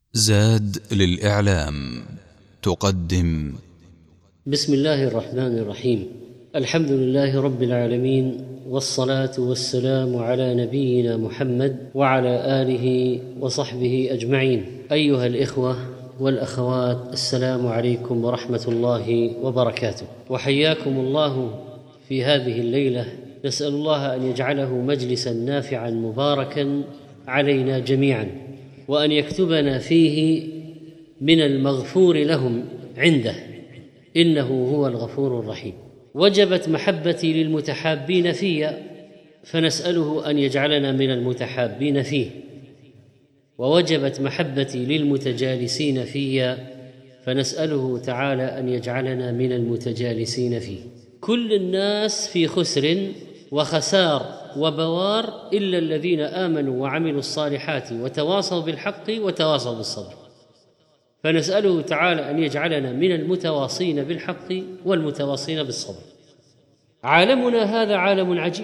زاد للإعلام تقدم. بسم الله الرحمن الرحيم. الحمد لله رب العالمين، والصلاة والسلام على نبينا محمد وعلى آله وصحبه أجمعين. أيها الإخوة والأخوات، السلام عليكم ورحمة الله وبركاته، وحياكم الله في هذه الليلة. نسأل الله أن يجعله مجلسا نافعا مباركا علينا جميعا، وأن يكتبنا فيه من المغفور لهم عنده، إنه هو الغفور الرحيم. وجبت محبتي للمتحابين في، فنسأله أن يجعلنا من المتحابين فيه. ووجبت محبتي للمتجالسين في، فنسأله تعالى أن يجعلنا من المتجالسين فيه. كل الناس في خسر وخسار وبوار إلا الذين آمنوا وعملوا الصالحات وتواصوا بالحق وتواصوا بالصبر، فنسأله تعالى أن يجعلنا من المتواصين بالحق والمتواصين بالصبر. عالمنا هذا عالم عجيب،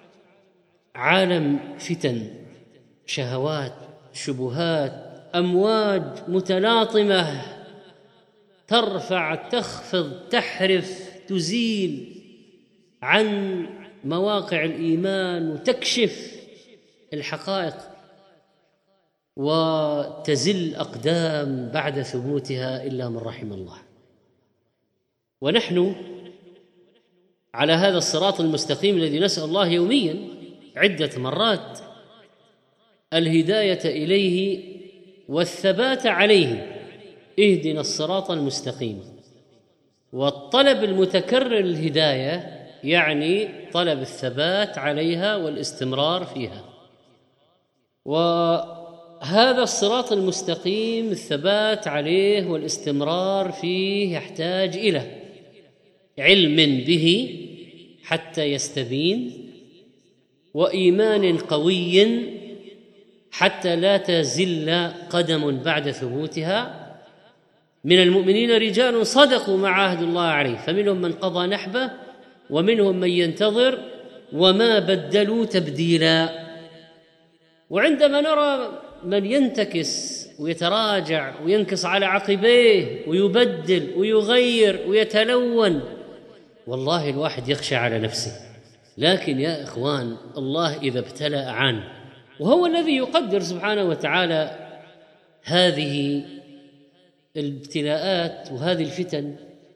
عالم فتن، شهوات، شبهات، أمواج متلاطمة، ترفع، تخفض، تحرف، تزيل عن مواقع الإيمان وتكشف الحقائق، وتزل أقدام بعد ثبوتها إلا من رحم الله. ونحن على هذا الصراط المستقيم الذي نسأل الله يوميا عدة مرات الهداية إليه والثبات عليه. اهدنا الصراط المستقيم. والطلب المتكرر الهداية يعني طلب الثبات عليها والاستمرار فيها. وهذا الصراط المستقيم الثبات عليه والاستمرار فيه يحتاج إلى علم به حتى يستبين، وإيمان قوي حتى لا تزل قدم بعد ثبوتها. من المؤمنين رجال صدقوا ما عاهدوا الله عليه، فمنهم من قضى نحبه ومنهم من ينتظر وما بدلوا تبديلا. وعندما نرى من ينتكس ويتراجع وينكص على عقبيه ويبدل ويغير ويتلون، والله الواحد يخشى على نفسه. لكن يا إخوان، الله إذا ابتلى أعان، وهو الذي يقدر سبحانه وتعالى هذه الابتلاءات وهذه الفتن،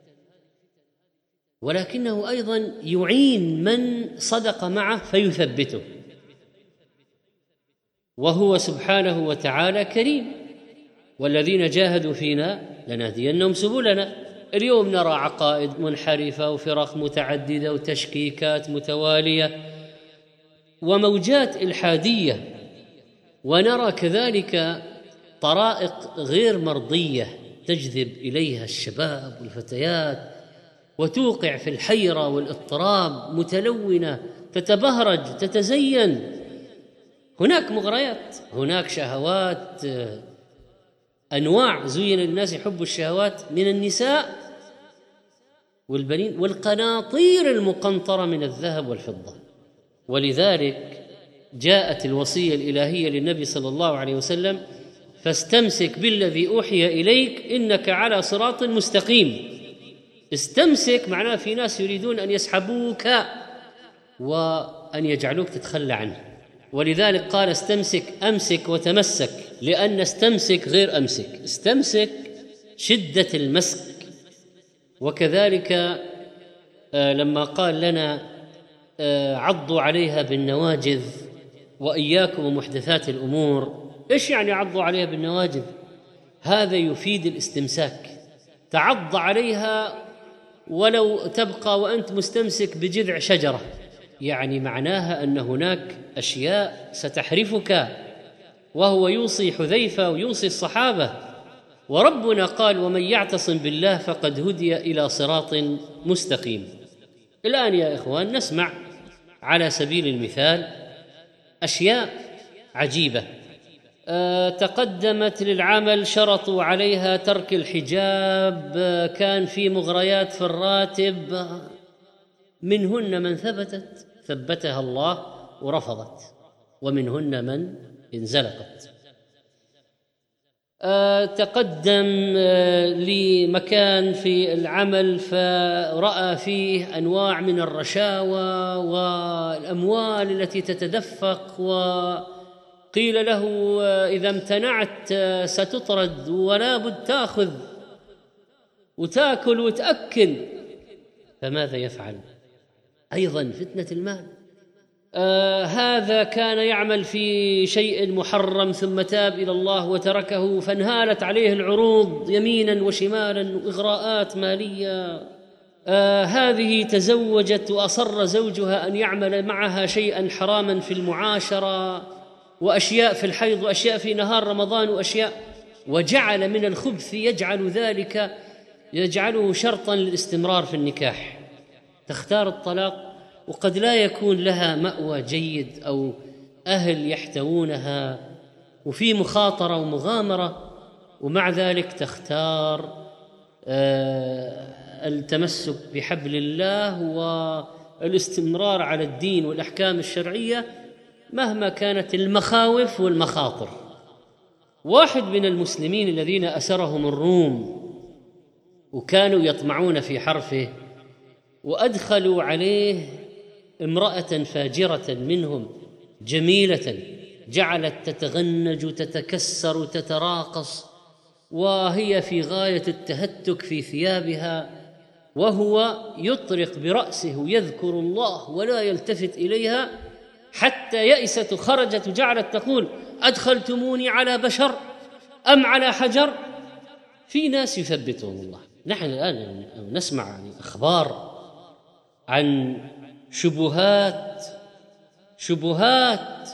ولكنه أيضا يعين من صدق معه فيثبته. وهو سبحانه وتعالى كريم، والذين جاهدوا فينا لنهدينهم سبلنا. اليوم نرى عقائد منحرفة وفرق متعددة وتشكيكات متوالية وموجات إلحادية، ونرى كذلك طرائق غير مرضية تجذب إليها الشباب والفتيات وتوقع في الحيرة والاضطراب، متلونة، تتبهرج، تتزين. هناك مغريات، هناك شهوات، أنواع زين للناس حب الشهوات من النساء والبنين والقناطير المقنطرة من الذهب والفضة. ولذلك جاءت الوصية الإلهية للنبي صلى الله عليه وسلم: فاستمسك بالذي أوحي إليك إنك على صراط مستقيم. استمسك معناه في ناس يريدون أن يسحبوك وأن يجعلوك تتخلى عنه، ولذلك قال استمسك، أمسك وتمسك، لأن استمسك غير أمسك. استمسك شدة المسك. وكذلك لما قال لنا عضوا عليها بالنواجذ وإياكم ومحدثات الأمور، إيش يعني عضوا عليها بالنواجذ؟ هذا يفيد الاستمساك. تعض عليها ولو تبقى وأنت مستمسك بجذع شجرة، يعني معناها أن هناك أشياء ستحرفك. وهو يوصي حذيفة ويوصي الصحابة، وربنا قال: ومن يعتصم بالله فقد هدي إلى صراط مستقيم. الآن يا إخوان نسمع على سبيل المثال أشياء عجيبة تقدمت للعمل، شرطوا عليها ترك الحجاب، كان في مغريات في الراتب، منهن من ثبتها الله ورفضت، ومنهن من انزلقت. تقدم لمكان في العمل فرأى فيه أنواع من الرشاوى والأموال التي تتدفق، وقيل له إذا امتنعت ستطرد ولا بد تأخذ وتأكل وتأكل، فماذا يفعل؟ أيضا فتنة المال. هذا كان يعمل في شيء محرم ثم تاب إلى الله وتركه، فانهالت عليه العروض يمينا وشمالا وإغراءات مالية. هذه تزوجت وأصر زوجها أن يعمل معها شيئا حراما في المعاشرة، وأشياء في الحيض وأشياء في نهار رمضان وأشياء، وجعل من الخبث يجعل ذلك يجعله شرطا للاستمرار في النكاح. تختار الطلاق وقد لا يكون لها مأوى جيد أو أهل يحتوونها، وفي مخاطرة ومغامرة، ومع ذلك تختار التمسك بحبل الله والاستمرار على الدين والأحكام الشرعية مهما كانت المخاوف والمخاطر. واحد من المسلمين الذين أسرهم الروم وكانوا يطمعون في حرفه، وأدخلوا عليه امرأة فاجرة منهم جميلة جعلت تتغنج وتتكسر وتتراقص، وهي في غاية التهتك في ثيابها، وهو يطرق برأسه ويذكر الله ولا يلتفت إليها، حتى يئست خرجت وجعلت تقول: أدخلتموني على بشر أم على حجر؟ في ناس يثبتهم الله. نحن الآن نسمع عن أخبار عن شبهات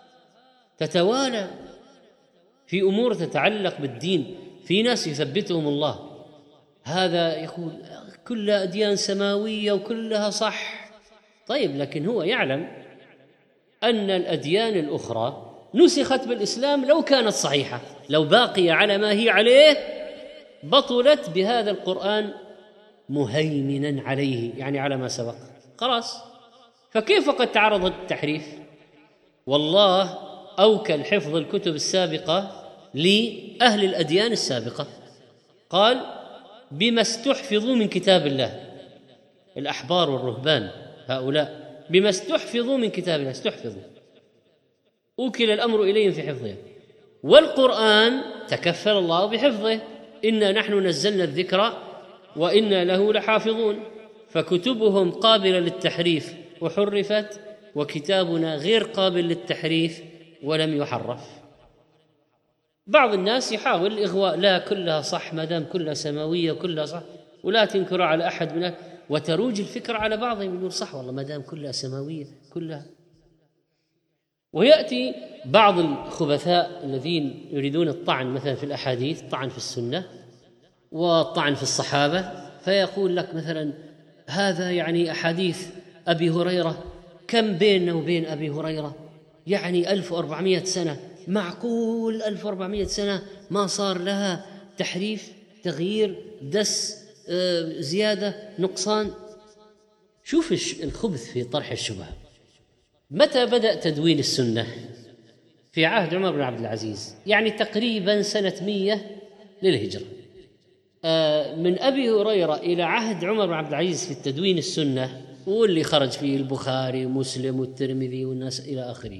تتوالى في أمور تتعلق بالدين، في ناس يثبتهم الله. هذا يقول كلها أديان سماوية وكلها صح. طيب، لكن هو يعلم أن الأديان الأخرى نسخت بالإسلام لو كانت صحيحة، لو باقية على ما هي عليه بطلت بهذا القرآن مهيمنا عليه، يعني على ما سبق خلاص. فكيف قد تعرض التحريف؟ والله أوكل حفظ الكتب السابقة لأهل الأديان السابقة، قال: بما استحفظوا من كتاب الله. الأحبار والرهبان هؤلاء بما استحفظوا من كتاب الله، استحفظوا، أوكل الأمر إليهم في حفظه. والقرآن تكفل الله بحفظه: إنا نحن نزلنا الذكر وإنا له لحافظون. فكتبهم قابلة للتحريف وحرفت، وكتابنا غير قابل للتحريف ولم يحرف. بعض الناس يحاول الإغواء: لا، كلها صح، ما دام كلها سماوية كلها صح، ولا تنكر على أحد منها، وتروج الفكرة على بعضهم يقول: صح والله، ما دام كلها سماوية كلها. ويأتي بعض الخبثاء الذين يريدون الطعن مثلا في الأحاديث، الطعن في السنة والطعن في الصحابة، فيقول لك مثلا: هذا يعني أحاديث أبي هريرة، كم بيننا وبين أبي هريرة؟ يعني 1400 سنة، معقول 1400 سنة ما صار لها تحريف، تغيير، دس، زيادة، نقصان؟ شوف الخبث في طرح الشبهة. متى بدأ تدوين السنة؟ في عهد عمر بن عبد العزيز، يعني تقريبا سنة 100 للهجرة. من أبي هريرة إلى عهد عمر بن عبد العزيز في التدوين السنة، واللي خرج فيه البخاري ومسلم والترمذي والناس إلى آخره،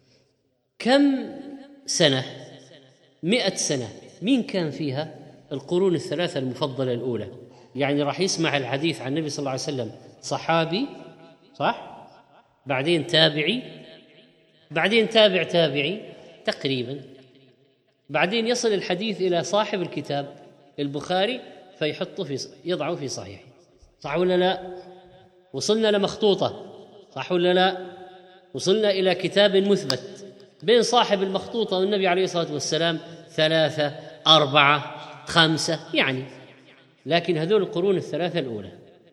كم سنة؟ 100 سنة. مين كان فيها؟ القرون الثلاثة المفضلة الأولى، يعني راح يسمع الحديث عن النبي صلى الله عليه وسلم صحابي، صح؟ بعدين تابعي، بعدين تابع تابعي تقريبا، بعدين يصل الحديث إلى صاحب الكتاب البخاري فيحطه يضعه في صحيح، صح ولا لا؟ وصلنا لمخطوطة، صح ولا لا؟ وصلنا إلى كتاب مثبت. بين صاحب المخطوطة والنبي عليه الصلاة والسلام 3 4 5 يعني. لكن هذول القرون الثلاثة الأولى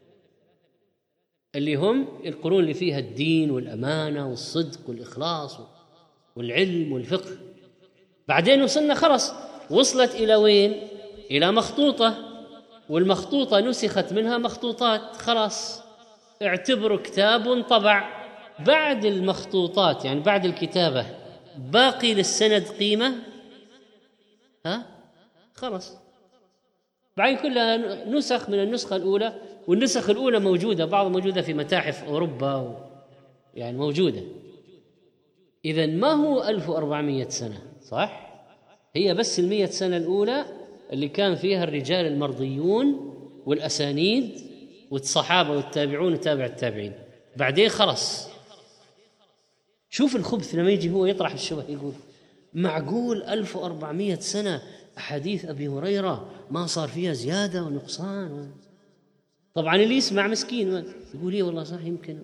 اللي هم القرون اللي فيها الدين والأمانة والصدق والإخلاص والعلم والفقه. بعدين وصلنا خلص، وصلت إلى وين؟ إلى مخطوطة، والمخطوطة نسخت منها مخطوطات، خلاص اعتبروا كتاب طبع. بعد المخطوطات يعني بعد الكتابة باقي للسند قيمة؟ خلاص. بعدين كلها نسخ من النسخة الأولى، والنسخ الأولى موجودة، بعض موجودة في متاحف أوروبا يعني موجودة. إذن ما هو 1400 سنة صح؟ هي بس 100 سنة الأولى اللي كان فيها الرجال المرضيون والأسانيد والصحابة والتابعون وتابع التابعين. بعدين خلص. شوف الخبث لما يجي هو يطرح الشبه، يقول معقول 1400 سنة أحاديث أبي هريرة ما صار فيها زيادة ونقصان؟ طبعا اللي يسمع مسكين يقول لي والله صح يمكن،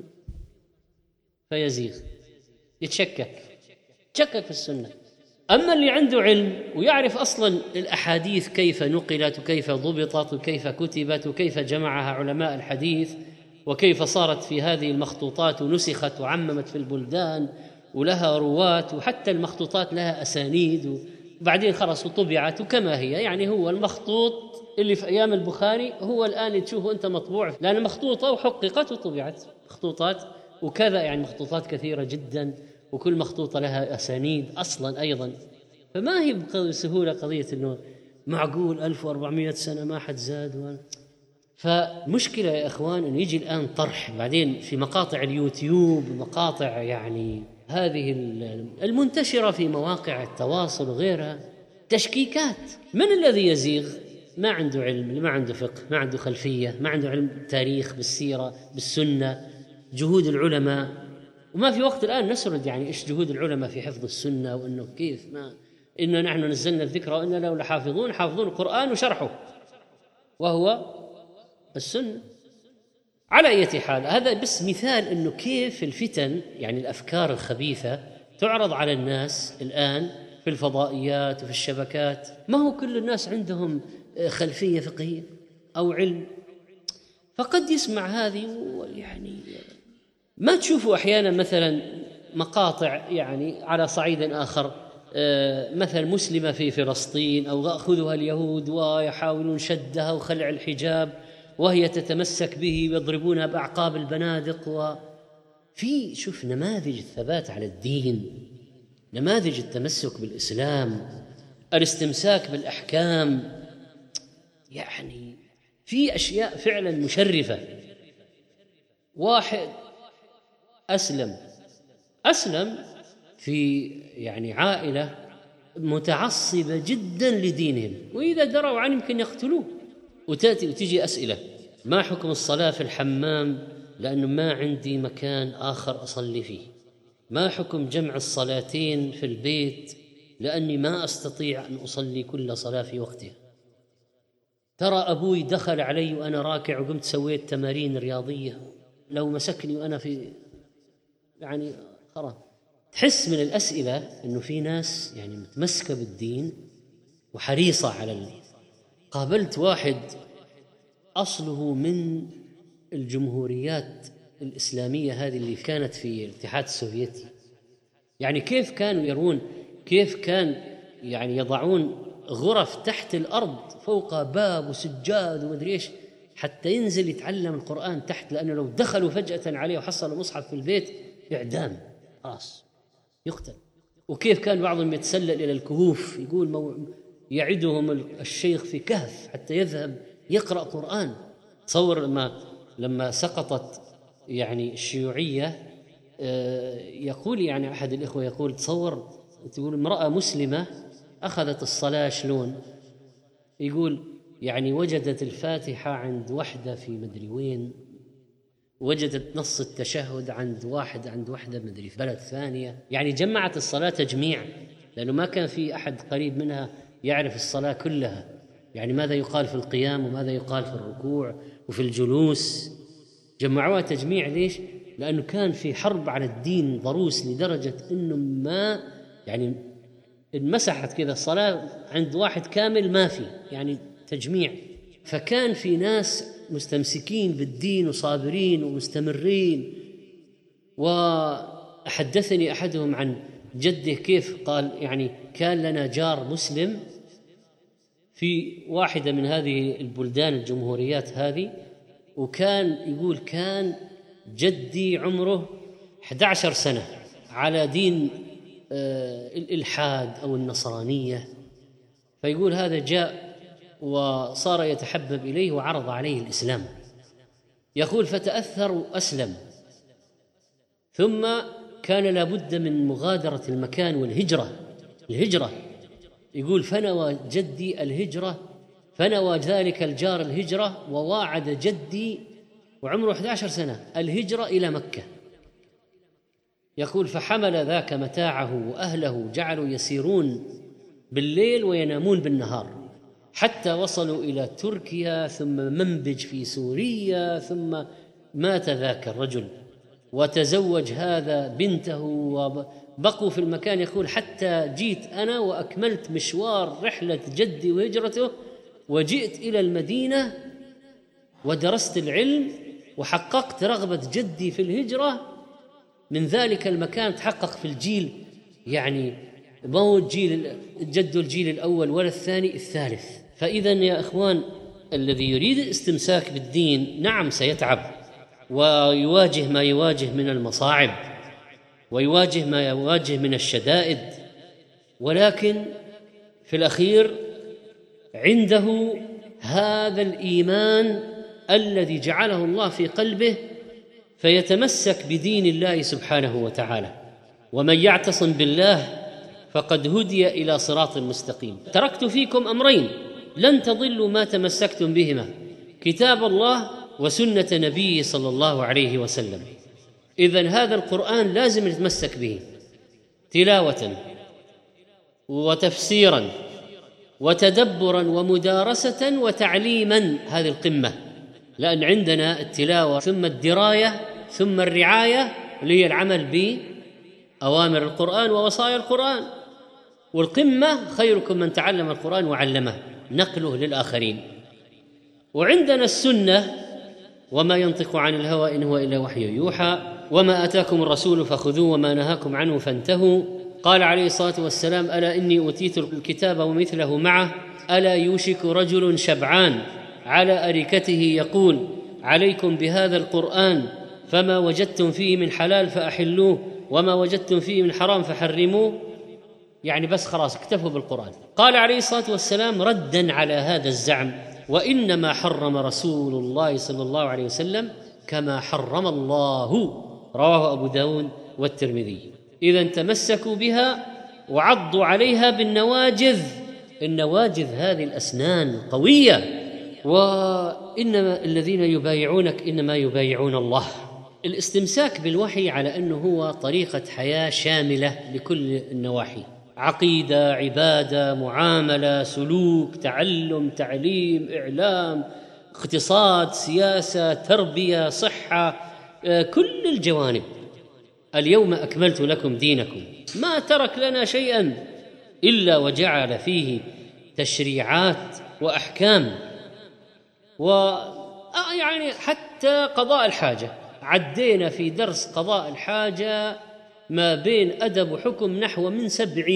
فيزيغ يتشكك في السنة. أما اللي عنده علم ويعرف أصلا الأحاديث كيف نقلت وكيف ضبطت وكيف كتبت وكيف جمعها علماء الحديث وكيف صارت في هذه المخطوطات ونسخت وعممت في البلدان ولها رواة، وحتى المخطوطات لها أسانيد وبعدين خلص وطبعت وكما هي. يعني هو المخطوط اللي في أيام البخاري هو الآن تشوفه أنت مطبوع، لأن مخطوطة وحققت وطبعت مخطوطات وكذا، يعني مخطوطات كثيرة جدا وكل مخطوطة لها أسانيد أصلا أيضا. فما هي بسهولة قضية أنه معقول 1400 سنة ما حد زاد فمشكلة يا إخوان أنه يجي الآن طرح بعدين في مقاطع اليوتيوب، مقاطع يعني هذه المنتشرة في مواقع التواصل وغيرها، تشكيكات. من الذي يزيغ؟ ما عنده علم، ما عنده فقه، ما عنده خلفية، ما عنده علم تاريخ بالسيرة بالسنة، جهود العلماء. وما في وقت الآن نسرد يعني إيش جهود العلماء في حفظ السنة، وإنه كيف ما إنه نحن نزلنا الذكر وإننا لو لحافظون حافظون القرآن وشرحه وهو السنة. على أي حال هذا بس مثال إنه كيف الفتن، يعني الأفكار الخبيثة تعرض على الناس الآن في الفضائيات وفي الشبكات. ما هو كل الناس عندهم خلفية فقهية أو علم، فقد يسمع هذه يعني ما تشوفوا أحيانا مثلا مقاطع يعني على صعيد آخر، مثلا مسلمة في فلسطين أو أخذها اليهود ويحاولون شدها وخلع الحجاب وهي تتمسك به ويضربونها بأعقاب البنادق. وفي شوف نماذج الثبات على الدين، نماذج التمسك بالإسلام، الاستمساك بالأحكام، يعني في أشياء فعلا مشرفة. واحد أسلم في يعني عائلة متعصبة جدا لدينهم، وإذا دروا عنه يمكن يقتلوه. وتجي أسئلة: ما حكم الصلاة في الحمام لأنه ما عندي مكان آخر أصلي فيه؟ ما حكم جمع الصلاتين في البيت لأني ما أستطيع أن أصلي كل صلاة في وقتها؟ ترى أبوي دخل علي وأنا راكع وقمت سويت تمارين رياضية، لو مسكني وأنا في يعني خلاص. تحس من الأسئلة أنه في ناس يعني متمسكة بالدين وحريصة على قابلت واحد أصله من الجمهوريات الإسلامية هذه اللي كانت في الاتحاد السوفيتي، يعني كيف كانوا يرون، كيف كان يعني يضعون غرف تحت الأرض فوق باب وسجاد ومدري إيش حتى ينزل يتعلم القرآن تحت، لأنه لو دخلوا فجأة عليه وحصلوا مصحف في البيت إعدام خلاص يقتل. وكيف كان بعضهم يتسلل إلى الكهوف، يقول يعدهم الشيخ في كهف حتى يذهب يقرأ قرآن. تصور لما سقطت يعني الشيوعية، يقول يعني أحد الإخوة يقول تصور تقول امرأة مسلمة أخذت الصلاة شلون، يقول يعني وجدت الفاتحة عند وحدة في مدري وين، وجدت نص التشهد عند وحدة مدري في بلد ثانية، يعني جمعت الصلاة تجميع، لأنه ما كان في أحد قريب منها يعرف الصلاة كلها، يعني ماذا يقال في القيام وماذا يقال في الركوع وفي الجلوس، جمعوها تجميع. ليش؟ لأنه كان في حرب على الدين ضروس لدرجة أنه ما يعني انمسحت كذا الصلاة عند واحد كامل ما في، يعني تجميع. فكان في ناس مستمسكين بالدين وصابرين ومستمرين. وحدثني أحدهم عن جده كيف قال يعني كان لنا جار مسلم في واحدة من هذه البلدان الجمهوريات هذه، وكان يقول كان جدي عمره 11 سنة على دين الإلحاد أو النصرانية، فيقول هذا جاء وصار يتحبب إليه وعرض عليه الإسلام. يقول فتأثر وأسلم، ثم كان لابد من مغادرة المكان والهجرة. يقول فنوى جدي الهجرة، فنوى ذلك الجار الهجرة، وواعد جدي وعمره 11 سنة الهجرة إلى مكة. يقول فحمل ذاك متاعه وأهله، جعلوا يسيرون بالليل وينامون بالنهار حتى وصلوا إلى تركيا، ثم منبج في سوريا، ثم مات ذاك الرجل وتزوج هذا بنته، وبقوا في المكان. يقول حتى جيت أنا وأكملت مشوار رحلة جدي وهجرته، وجئت إلى المدينة ودرست العلم وحققت رغبة جدي في الهجرة. من ذلك المكان تحقق في الجيل، يعني ما هو الجيل جده الجيل الأول ولا الثاني، الثالث. فإذا يا إخوان، الذي يريد الاستمساك بالدين نعم سيتعب ويواجه ما يواجه من المصاعب ويواجه ما يواجه من الشدائد، ولكن في الأخير عنده هذا الإيمان الذي جعله الله في قلبه، فيتمسك بدين الله سبحانه وتعالى. ومن يعتصم بالله فقد هدي إلى صراط مستقيم. تركت فيكم أمرين لن تضلوا ما تمسكتم بهما، كتاب الله وسنة نبيه صلى الله عليه وسلم. إذن هذا القرآن لازم نتمسك به تلاوة وتفسيرا وتدبرا ومدارسة وتعليما، هذه القمة. لأن عندنا التلاوة ثم الدراية ثم الرعاية اللي هي العمل بأوامر القرآن ووصايا القرآن، والقمة خيركم من تعلم القرآن وعلمه، نقله للآخرين. وعندنا السنة وما ينطق عن الهوى إن هو إلا وحي يوحى، وما آتاكم الرسول فخذوه وما نهاكم عنه فانتهوا. قال عليه الصلاة والسلام ألا إني أوتيت الكتاب ومثله معه، ألا يوشك رجل شبعان على أريكته يقول عليكم بهذا القرآن، فما وجدتم فيه من حلال فأحلوه وما وجدتم فيه من حرام فحرموه. يعني بس خلاص اكتفوا بالقرآن. قال عليه الصلاة والسلام ردا على هذا الزعم وإنما حرم رسول الله صلى الله عليه وسلم كما حرم الله، رواه أبو داود والترمذي. إذا تمسكوا بها وعضوا عليها بالنواجذ، النواجذ هذه الأسنان قوية. وإنما الذين يبايعونك إنما يبايعون الله. الاستمساك بالوحي على أنه هو طريقة حياة شاملة لكل النواحي، عقيدة، عبادة، معاملة، سلوك، تعلم، تعليم، إعلام، اقتصاد، سياسة، تربية، صحة، كل الجوانب. اليوم أكملت لكم دينكم، ما ترك لنا شيئا إلا وجعل فيه تشريعات وأحكام. ويعني حتى قضاء الحاجة عدينا في درس قضاء الحاجة ما بين أدب وحكم نحو من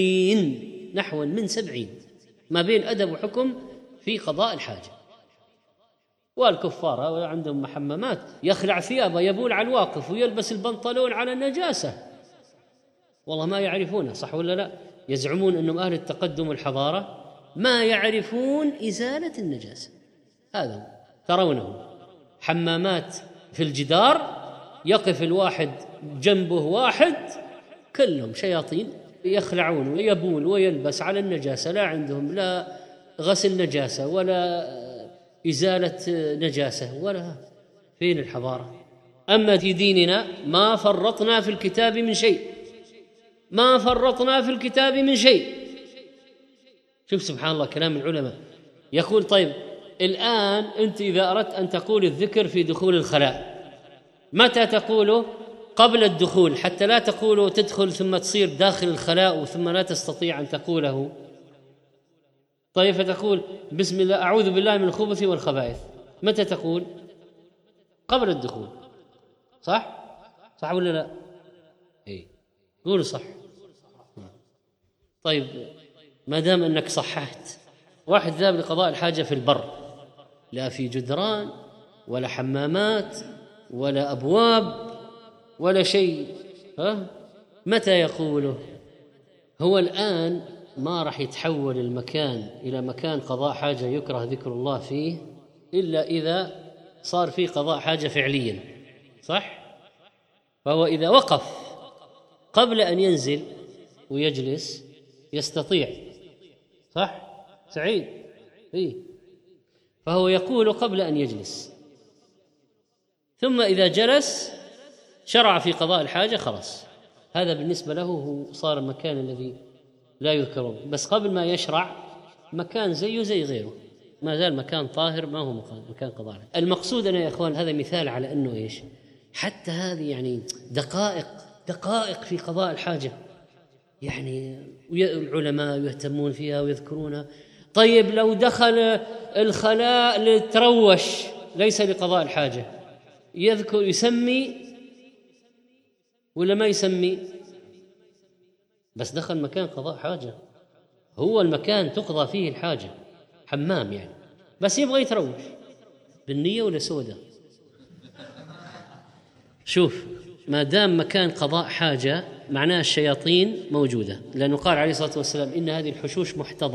70 ما بين أدب وحكم في قضاء الحاجة. والكفار عندهم محممات، يخلع ثيابه يبول على الواقف ويلبس البنطلون على النجاسة، والله ما يعرفونه، صح ولا لا؟ يزعمون أنهم أهل التقدم والحضارة، ما يعرفون إزالة النجاسة. هذا ترونه حمامات في الجدار، يقف الواحد جنبه واحد، كلهم شياطين، يخلعون ويبول ويلبس على النجاسة، لا عندهم لا غسل نجاسة ولا إزالة نجاسة ولا. فين الحضارة؟ أما في ديننا ما فرطنا في الكتاب من شيء، ما فرطنا في الكتاب من شيء. شوف سبحان الله كلام العلماء. يقول طيب الآن أنت إذا أردت أن تقول الذكر في دخول الخلاء، متى تقوله؟ قبل الدخول، حتى لا تقوله تدخل ثم تصير داخل الخلاء ثم لا تستطيع أن تقوله. طيب فتقول بسم الله أعوذ بالله من الخبث والخبائث، متى تقول؟ قبل الدخول، صح ولا لا؟ إيه قول صح. طيب ما دام أنك صححت، واحد ذهب لقضاء الحاجة في البر، لا في جدران ولا حمامات ولا أبواب ولا شيء، متى يقوله؟ هو الآن ما راح يتحول المكان إلى مكان قضاء حاجة يكره ذكر الله فيه إلا إذا صار فيه قضاء حاجة فعليا، صح؟ فهو إذا وقف قبل أن ينزل ويجلس يستطيع، صح؟ سعيد؟ إيه؟ فهو يقول قبل أن يجلس، ثم إذا جلس شرع في قضاء الحاجة، خلاص هذا بالنسبة له هو صار المكان الذي لا يذكره. بس قبل ما يشرع مكان زيه زي غيره، ما زال مكان طاهر، ما هو مكان قضاء. المقصود أنا يا إخوان هذا مثال على أنه إيش، حتى هذه يعني دقائق في قضاء الحاجة، يعني العلماء يهتمون فيها ويذكرونها. طيب لو دخل الخلاء لتروش ليس لقضاء الحاجة، يذكر يسمي ولا ما يسمي؟ بس دخل مكان قضاء حاجة، هو المكان تقضى فيه الحاجة، حمام يعني، بس يبغى يتروش بالنية ولا سودة. شوف، ما دام مكان قضاء حاجة معناه الشياطين موجودة، لأنه قال عليه الصلاة والسلام إن هذه الحشوش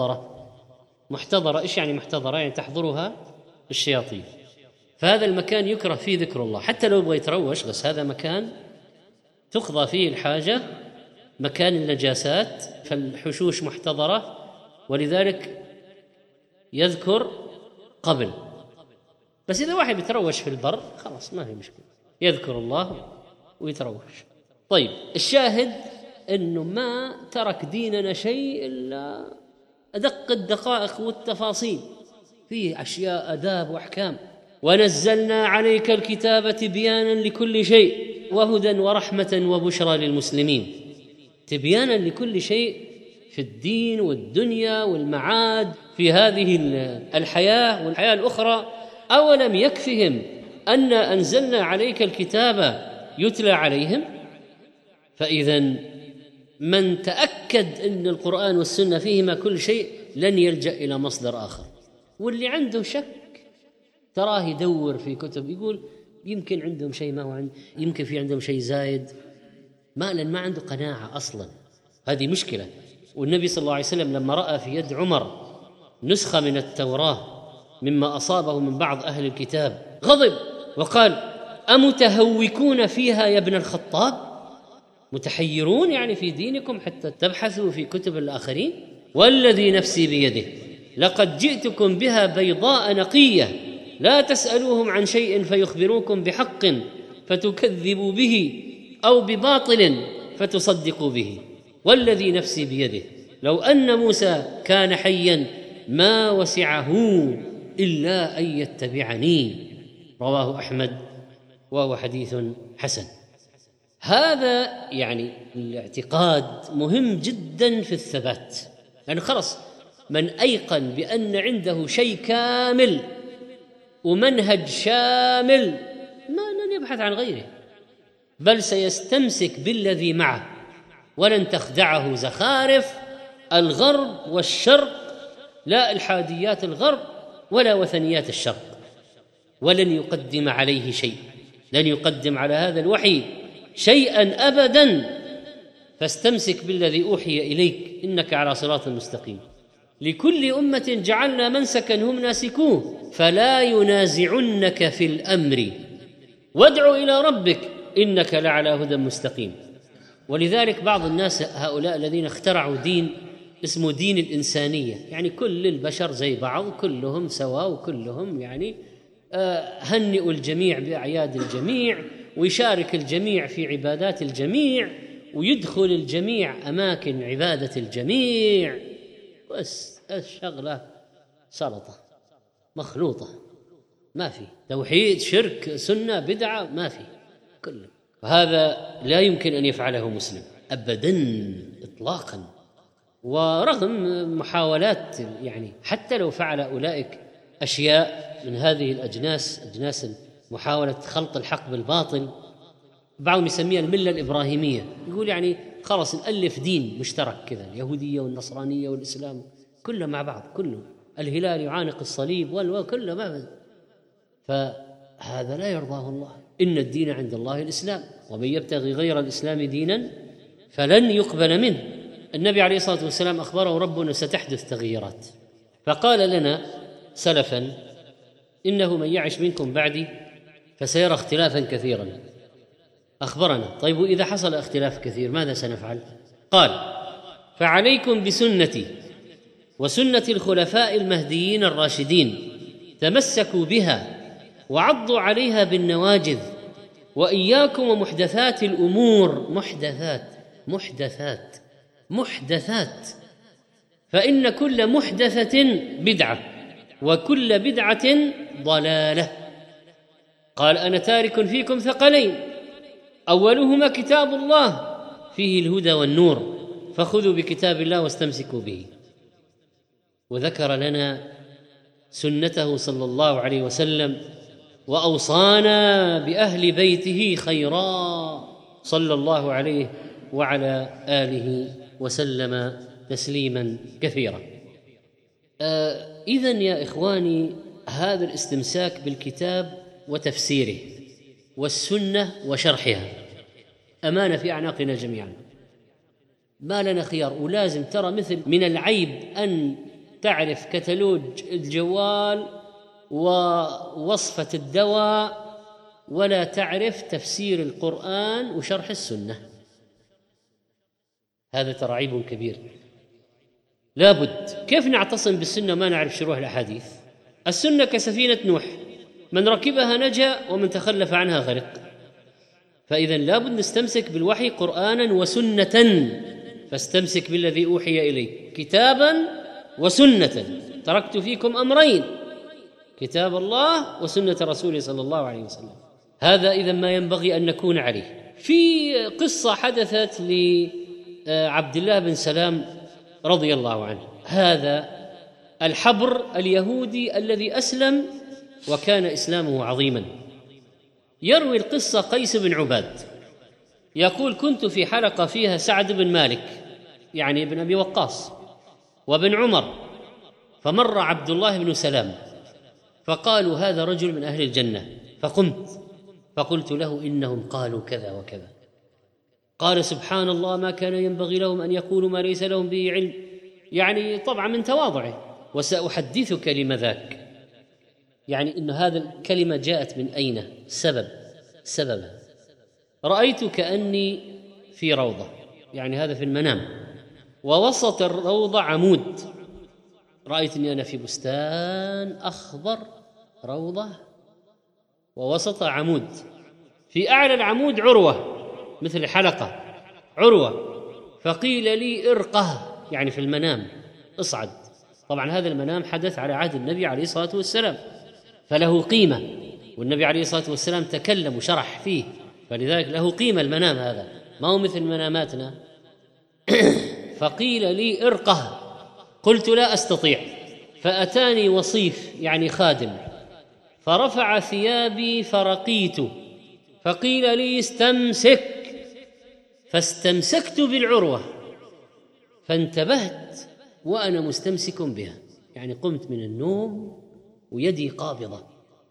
محتضرة. إيش يعني محتضرة؟ يعني تحضرها الشياطين. فهذا المكان يكره فيه ذكر الله حتى لو يبغى يتروش، بس هذا مكان تقضى فيه الحاجة، مكان النجاسات، فالحشوش محتضرة، ولذلك يذكر قبل. بس إذا واحد يتروش في البر خلاص ما هي مشكلة، يذكر الله ويتروش. طيب الشاهد أنه ما ترك ديننا شيء إلا أدق الدقائق والتفاصيل، فيه أشياء آداب وأحكام. ونزلنا عليك الكتاب تبيانا لكل شيء وهدى ورحمة وبشرى للمسلمين. تبيانا لكل شيء في الدين والدنيا والمعاد في هذه الحياة والحياة الأخرى. أولم يكفهم أن أنزلنا عليك الكتاب يتلى عليهم؟ فإذا من تأكد أن القرآن والسنة فيهما كل شيء لن يلجأ إلى مصدر آخر. واللي عنده شك تراه يدور في كتب، يقول يمكن عندهم شيء ما هو يمكن في عندهم شيء زايد، لأن ما عنده قناعة أصلا. هذه مشكلة. والنبي صلى الله عليه وسلم لما رأى في يد عمر نسخة من التوراة مما أصابه من بعض أهل الكتاب غضب وقال: أمتهوكون فيها يا ابن الخطاب؟ متحيرون يعني في دينكم حتى تبحثوا في كتب الآخرين؟ والذي نفسي بيده لقد جئتكم بها بيضاء نقية لا تسألوهم عن شيء فيخبروكم بحق فتكذبوا به أو بباطل فتصدقوا به. والذي نفسي بيده لو أن موسى كان حيا ما وسعه إلا أن يتبعني. رواه أحمد وهو حديث حسن. هذا يعني الاعتقاد مهم جدا في الثبات، لأنه خلص من أيقن بأن عنده شيء كامل ومنهج شامل ما لن يبحث عن غيره، بل سيستمسك بالذي معه، ولن تخدعه زخارف الغرب والشرق، لا الحاديات الغرب ولا وثنيات الشرق، ولن يقدم عليه شيء، لن يقدم على هذا الوحي شيئا أبدا. فاستمسك بالذي أوحي إليك إنك على صراط مستقيم. لكل أمة جعلنا منسكا هم ناسكوه فلا ينازعنك في الأمر وادع إلى ربك إنك لعلى هدى مستقيم. ولذلك بعض الناس هؤلاء الذين اخترعوا دين اسمه دين الإنسانية، يعني كل البشر زي بعض، كلهم سواء، وكلهم يعني هنئوا الجميع بأعياد الجميع، ويشارك الجميع في عبادات الجميع، ويدخل الجميع أماكن عبادة الجميع، بس الشغلة سلطة مخلوطة، ما في توحيد، شرك، سنة، بدعة، ما في كله. وهذا لا يمكن أن يفعله مسلم أبدا إطلاقا. ورغم محاولات يعني حتى لو فعل أولئك أشياء من هذه أجناس محاولة خلط الحق بالباطل، بعضهم يسميها الملة الإبراهيمية، يقول يعني خلاص نألف دين مشترك كذا، اليهودية والنصرانية والإسلام كله مع بعض، كله الهلال يعانق الصليب وكله ما. فهذا لا يرضاه الله. إن الدين عند الله الإسلام ومن يبتغي غير الإسلام دينا فلن يقبل منه النبي عليه الصلاة والسلام أخبره ربه أنه ستحدث تغييرات، فقال لنا سلفا: إنه من يعش منكم بعدي فسيرى اختلافا كثيرا. أخبرنا: طيب وإذا حصل اختلاف كثير ماذا سنفعل؟ قال: فعليكم بسنتي وسنة الخلفاء المهديين الراشدين، تمسكوا بها وعضوا عليها بالنواجذ، وإياكم ومحدثات الأمور. محدثات، فإن كل محدثة بدعة وكل بدعة ضلالة. قال: أنا تارك فيكم ثقلين، أولهما كتاب الله فيه الهدى والنور، فخذوا بكتاب الله واستمسكوا به. وذكر لنا سنته صلى الله عليه وسلم، وأوصانا بأهل بيته خيرا صلى الله عليه وعلى آله وسلم تسليما كثيرا. إذن يا إخواني، هذا الاستمساك بالكتاب وتفسيره والسنة وشرحها أمانة في أعناقنا جميعا، ما لنا خيار. ولازم ترى مثل من العيب أن تعرف كتالوج الجوال ووصفة الدواء ولا تعرف تفسير القرآن وشرح السنة. هذا ترى عيب كبير. لابد. كيف نعتصم بالسنة وما نعرف شروح الأحاديث؟ السنة كسفينة نوح، من ركبها نجا ومن تخلف عنها غرق. فإذا لابد نستمسك بالوحي قرآنا وسنة، فاستمسك بالذي أوحي إليك كتابا وسنة. تركت فيكم أمرين: كتاب الله وسنة رسوله صلى الله عليه وسلم. هذا إذا ما ينبغي أن نكون عليه. في قصة حدثت لعبد الله بن سلام رضي الله عنه، هذا الحبر اليهودي الذي أسلم وكان إسلامه عظيما. يروي القصة قيس بن عباد يقول: كنت في حلقة فيها سعد بن مالك يعني ابن أبي وقاص وابن عمر، فمر عبد الله بن سلام فقالوا: هذا رجل من أهل الجنة. فقمت فقلت له: إنهم قالوا كذا وكذا. قال: سبحان الله، ما كان ينبغي لهم أن يقولوا ما ليس لهم به علم، يعني طبعا من تواضعه. وسأحدثك لم ذاك، يعني إن هذا الكلمة جاءت من أين؟ سبب رأيت كأني في روضة، يعني هذا في المنام، ووسط الروضة عمود، رأيت أني أنا في بستان أخضر، روضة ووسط عمود، في أعلى العمود عروة مثل حلقة عروة، فقيل لي: ارقه، يعني في المنام اصعد. طبعا هذا المنام حدث على عهد النبي عليه الصلاة والسلام، فله قيمة، والنبي عليه الصلاة والسلام تكلم وشرح فيه، فلذلك له قيمة المنام هذا، ما هو مثل مناماتنا. فقيل لي: ارقه. قلت: لا أستطيع. فأتاني وصيف يعني خادم، فرفع ثيابي فرقيت، فقيل لي: استمسك. فاستمسكت بالعروة، فانتبهت وأنا مستمسك بها، يعني قمت من النوم ويدي قابضة،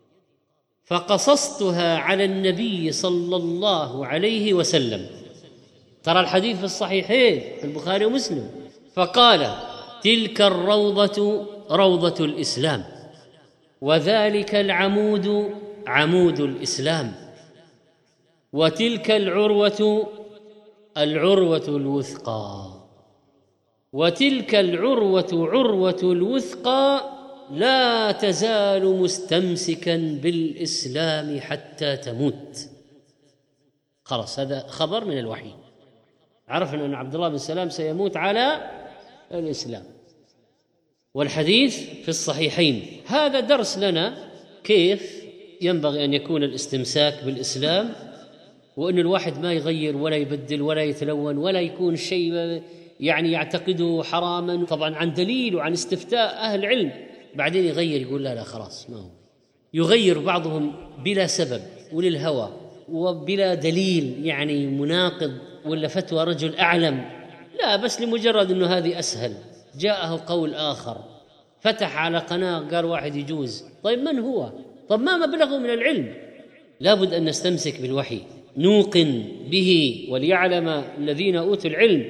فقصصتها على النبي صلى الله عليه وسلم. ترى الحديث في الصحيحين في البخاري ومسلم. فقال: تلك الروضة روضة الإسلام، وذلك العمود عمود الإسلام، وتلك العروة العروة الوثقى، وتلك العروة عروة الوثقى، لا تزال مستمسكا بالإسلام حتى تموت. خلاص، هذا خبر من الوحي، عرفنا أن عبد الله بن سلام سيموت على الإسلام، والحديث في الصحيحين. هذا درس لنا كيف ينبغي أن يكون الاستمساك بالإسلام، وأن الواحد ما يغير ولا يبدل ولا يتلون ولا يكون شيء يعني يعتقده حراما، طبعا عن دليل وعن استفتاء أهل علم، بعدين يغير يقول لا خلاص ما هو. يغير بعضهم بلا سبب وللهوى وبلا دليل، يعني مناقض ولا فتوى رجل أعلم، لا، بس لمجرد أنه هذه أسهل، جاءه قول آخر، فتح على قناة قال واحد يجوز. طيب من هو؟ طب ما مبلغه من العلم؟ لابد أن نستمسك بالوحي، نوقن به، وليعلم الذين أوتوا العلم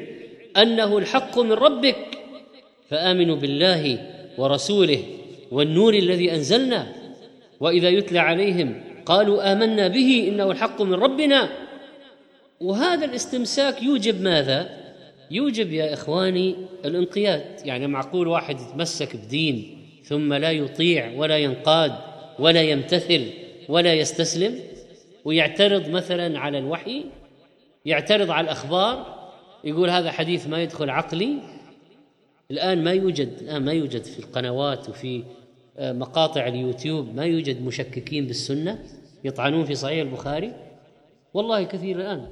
أنه الحق من ربك فآمنوا بالله ورسوله والنور الذي أنزلنا وإذا يتلى عليهم قالوا آمنا به إنه الحق من ربنا. وهذا الاستمساك يوجب ماذا؟ يوجب يا إخواني الانقياد. يعني معقول واحد يتمسك بدين ثم لا يطيع ولا ينقاد ولا يمتثل ولا يستسلم، ويعترض مثلا على الوحي، يعترض على الأخبار، يقول هذا حديث ما يدخل عقلي. الآن ما يوجد في القنوات وفي مقاطع اليوتيوب ما يوجد مشككين بالسنة يطعنون في صحيح البخاري. والله كثير الآن،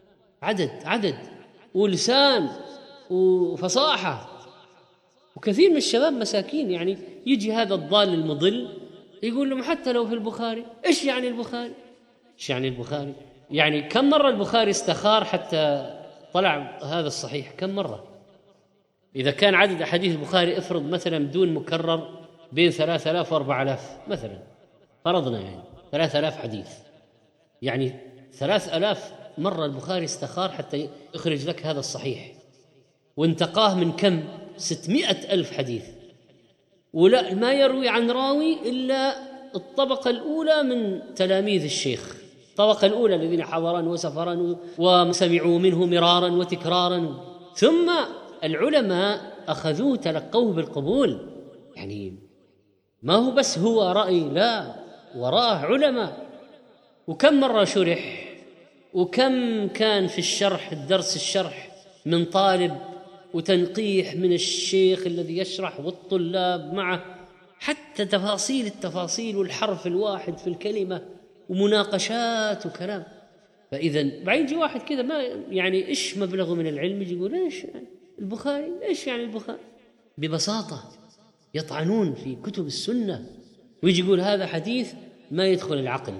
عدد ولسان وفصاحة. وكثير من الشباب مساكين، يعني يجي هذا الضال المضل يقول لهم حتى لو في البخاري. إيش يعني البخاري؟ إيش يعني البخاري؟ يعني كم مرة البخاري استخار حتى طلع هذا الصحيح؟ كم مرة؟ إذا كان عدد أحاديث البخاري افرض مثلا بدون مكرر بين 3000 و4000 مثلا، فرضنا يعني 3000 حديث، يعني 3000 مرة البخاري استخار حتى يخرج لك هذا الصحيح، وانتقاه من كم؟ 600,000 حديث، ولا ما يروي عن راوي إلا الطبقة الأولى من تلاميذ الشيخ، الطبقة الأولى الذين حضرا وسفرا وسمعوا منه مرارا وتكرارا. ثم العلماء أخذوه تلقوه بالقبول، يعني ما هو بس هو رأي، لا، وراه علماء. وكم مرة شرح، وكم كان في الشرح، الدرس الشرح من طالب وتنقيح من الشيخ الذي يشرح والطلاب معه، حتى تفاصيل التفاصيل والحرف الواحد في الكلمة ومناقشات وكلام. فإذا بعدين يجي واحد كذا ما يعني إيش مبلغه من العلم، يجي يقول إيش يعني البخاري؟ إيش يعني البخاري؟ ببساطة يطعنون في كتب السنة، ويجي يقول هذا حديث ما يدخل العقل.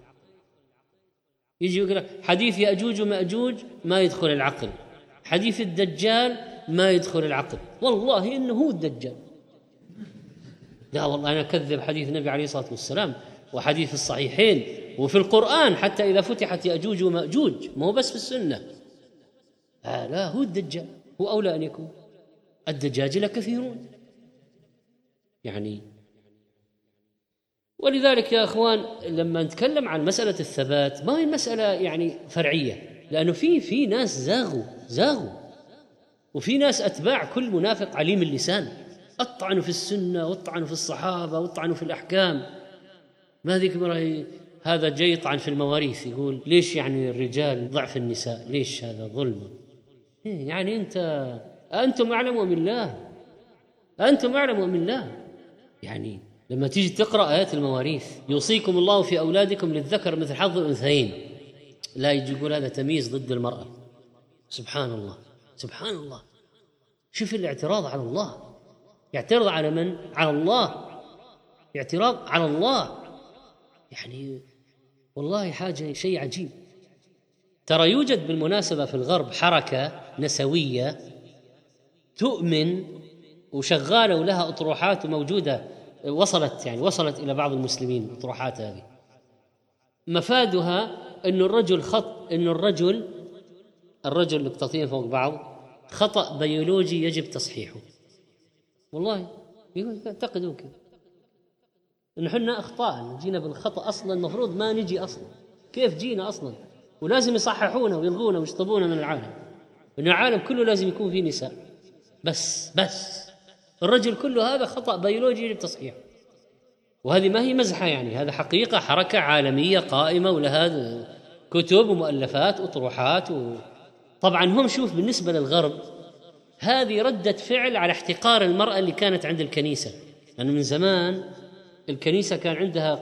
يجي يقول حديث يأجوج ومأجوج ما يدخل العقل، حديث الدجال ما يدخل العقل. والله إنه هو الدجال. لا والله أنا أكذب حديث النبي عليه الصلاة والسلام وحديث الصحيحين وفي القرآن حتى إذا فتحت يأجوج ومأجوج، ما هو بس في السنة. لا، هو الدجال، هو أولى أن يكون. الدجاجلة كثيرون يعني. ولذلك يا أخوان لما نتكلم عن مسألة الثبات ما هي مسألة يعني فرعية، لأنه في ناس زاغوا، وفي ناس أتباع كل منافق عليم اللسان، أطعنوا في السنة واطعنوا في الصحابة واطعنوا في الأحكام. ما ذيك مرة هذا جاي يطعن في المواريث، يقول ليش يعني الرجال ضعف النساء؟ ليش هذا ظلم؟ يعني أنتم أعلم من الله، أنتم أعلم من الله. يعني لما تيجي تقرأ آيات المواريث يوصيكم الله في أولادكم للذكر مثل حظ الأنثيين، لا يجي يقول هذا تمييز ضد المرأة. سبحان الله، سبحان الله. شوف الاعتراض على الله، يعترض على من؟ على الله، اعتراض على الله. يعني والله حاجة شيء عجيب. ترى يوجد بالمناسبة في الغرب حركة نسوية تؤمن وشغالة ولها أطروحات وموجودة، وصلت إلى بعض المسلمين الأطروحات هذه. مفادها أن الرجل نقطتين فوق بعض خطأ بيولوجي يجب تصحيحه. والله يعتقدون كذا، إن حنا أخطاء، جينا بالخطأ أصلا، المفروض ما نجي أصلا، كيف جينا أصلا؟ ولازم يصححونا ويلغونا ويشطبونا من العالم، إن العالم كله لازم يكون فيه نساء بس الرجل كله هذا خطأ بيولوجي يجب تصحيحه. وهذه ما هي مزحة، يعني هذا حقيقة، حركة عالمية قائمة ولها كتب ومؤلفات وطروحات طبعا هم شوف بالنسبة للغرب هذه ردة فعل على احتقار المرأة اللي كانت عند الكنيسة، لأن من زمان الكنيسة كان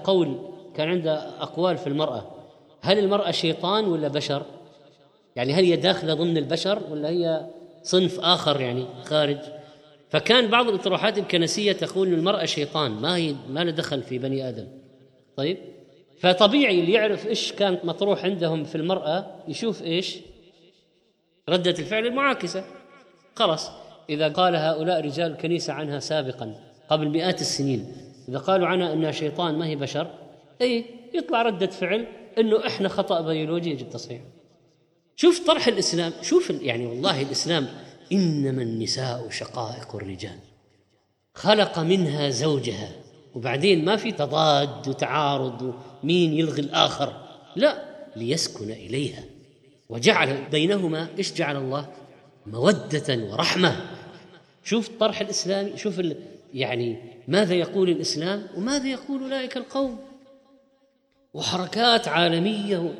عندها أقوال في المرأة. هل المرأة شيطان ولا بشر؟ يعني هل هي داخلة ضمن البشر ولا هي صنف آخر يعني خارج؟ فكان بعض الأطروحات الكنسية تقول إن المرأة شيطان، ما له دخل في بني آدم. طيب، فطبيعي اللي يعرف إيش كان مطروح عندهم في المرأة يشوف إيش ردة الفعل المعاكسة. خلاص، إذا قال هؤلاء رجال الكنيسة عنها سابقا قبل مئات السنين، إذا قالوا عنها أنها شيطان ما هي بشر، يطلع ردة فعل إنه إحنا خطأ بيولوجي يجب تصحيحه. شوف طرح الإسلام، شوف يعني والله الإسلام إنما النساء شقائق الرجال، خلق منها زوجها، وبعدين ما في تضاد وتعارض ومين يلغي الآخر، لا، ليسكن إليها، وجعل بينهما إيش جعل الله؟ مودة ورحمة. شوف الطرح الإسلامي، شوف يعني ماذا يقول الإسلام وماذا يقول أولئك القوم، وحركات عالمية.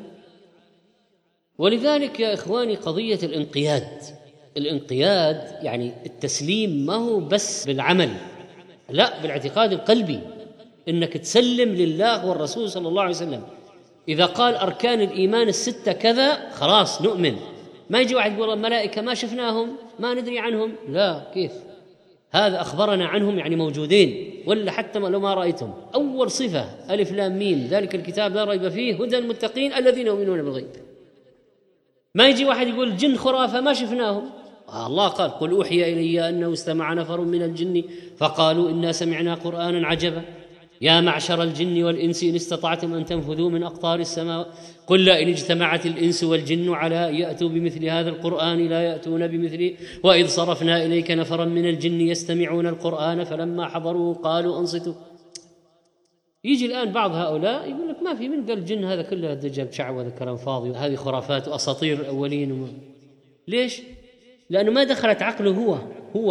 ولذلك يا إخواني قضية الانقياد يعني التسليم ما هو بس بالعمل، لا، بالاعتقاد القلبي، إنك تسلم لله والرسول صلى الله عليه وسلم. إذا قال أركان الإيمان 6 كذا خلاص نؤمن. ما يجي واحد يقول الملائكة ما شفناهم ما ندري عنهم، لا، كيف هذا أخبرنا عنهم يعني موجودين، ولا حتى لو ما رأيتهم. أول صفة ألف لام ميم ذلك الكتاب لا ريب فيه هدى المتقين الذين يؤمنون بالغيب. ما يجي واحد يقول الجن خرافة ما شفناهم، الله قال قل أوحي إلي أنه استمع نفر من الجن فقالوا إنا سمعنا قرآنا عجبا يا معشر الجن والإنس إن استطعتم أن تنفذوا من أقطار السماوات قل لا إن اجتمعت الإنس والجن على يأتوا بمثل هذا القرآن لا يأتون بمثله وإذ صرفنا إليك نفرا من الجن يستمعون القرآن فلما حضروا قالوا أنصتوا. يجي الآن بعض هؤلاء يقول لك ما في، من قال الجن هذا كله دجال شعب وهذا كلام فاضي وهذه خرافات وأساطير الأولين ليش؟ لأنه ما دخلت عقله، هو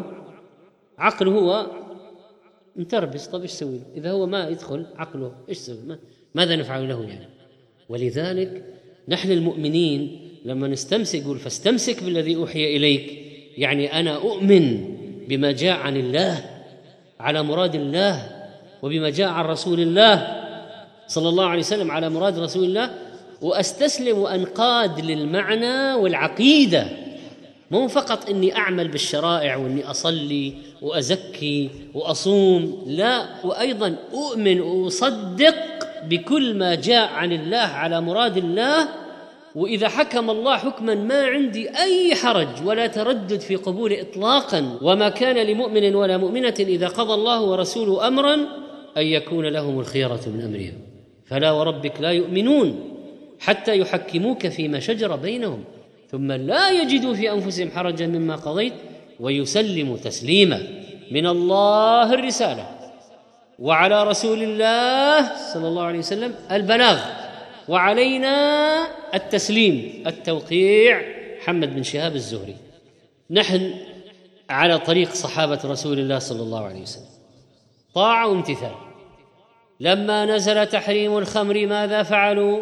عقله هو متربس. طب إيش سوي إذا هو ما يدخل عقله؟ إيش سوي؟ ماذا نفعل له يعني؟ ولذلك نحن المؤمنين لما نستمسك، يقول فاستمسك بالذي أوحي إليك، يعني أنا أؤمن بما جاء عن الله على مراد الله، وبما جاء عن رسول الله صلى الله عليه وسلم على مراد رسول الله، وأستسلم وأنقاد للمعنى والعقيدة، مو فقط إني أعمل بالشرائع وإني أصلي وأزكي وأصوم، لا، وأيضا أؤمن وأصدق بكل ما جاء عن الله على مراد الله. وإذا حكم الله حكما ما عندي أي حرج ولا تردد في قبول إطلاقا. وما كان لمؤمن ولا مؤمنة إذا قضى الله ورسوله أمرا أن يكون لهم الخيرة من أمرهم فلا وربك لا يؤمنون حتى يحكموك فيما شجر بينهم ثم لا يجدوا في أنفسهم حرجا مما قضيت ويسلموا تسليما. من الله الرسالة وعلى رسول الله صلى الله عليه وسلم البلاغ وعلينا التسليم. التوقيع محمد بن شهاب الزهري. نحن على طريق صحابة رسول الله صلى الله عليه وسلم، طاعة وامتثال. لما نزل تحريم الخمر ماذا فعلوا؟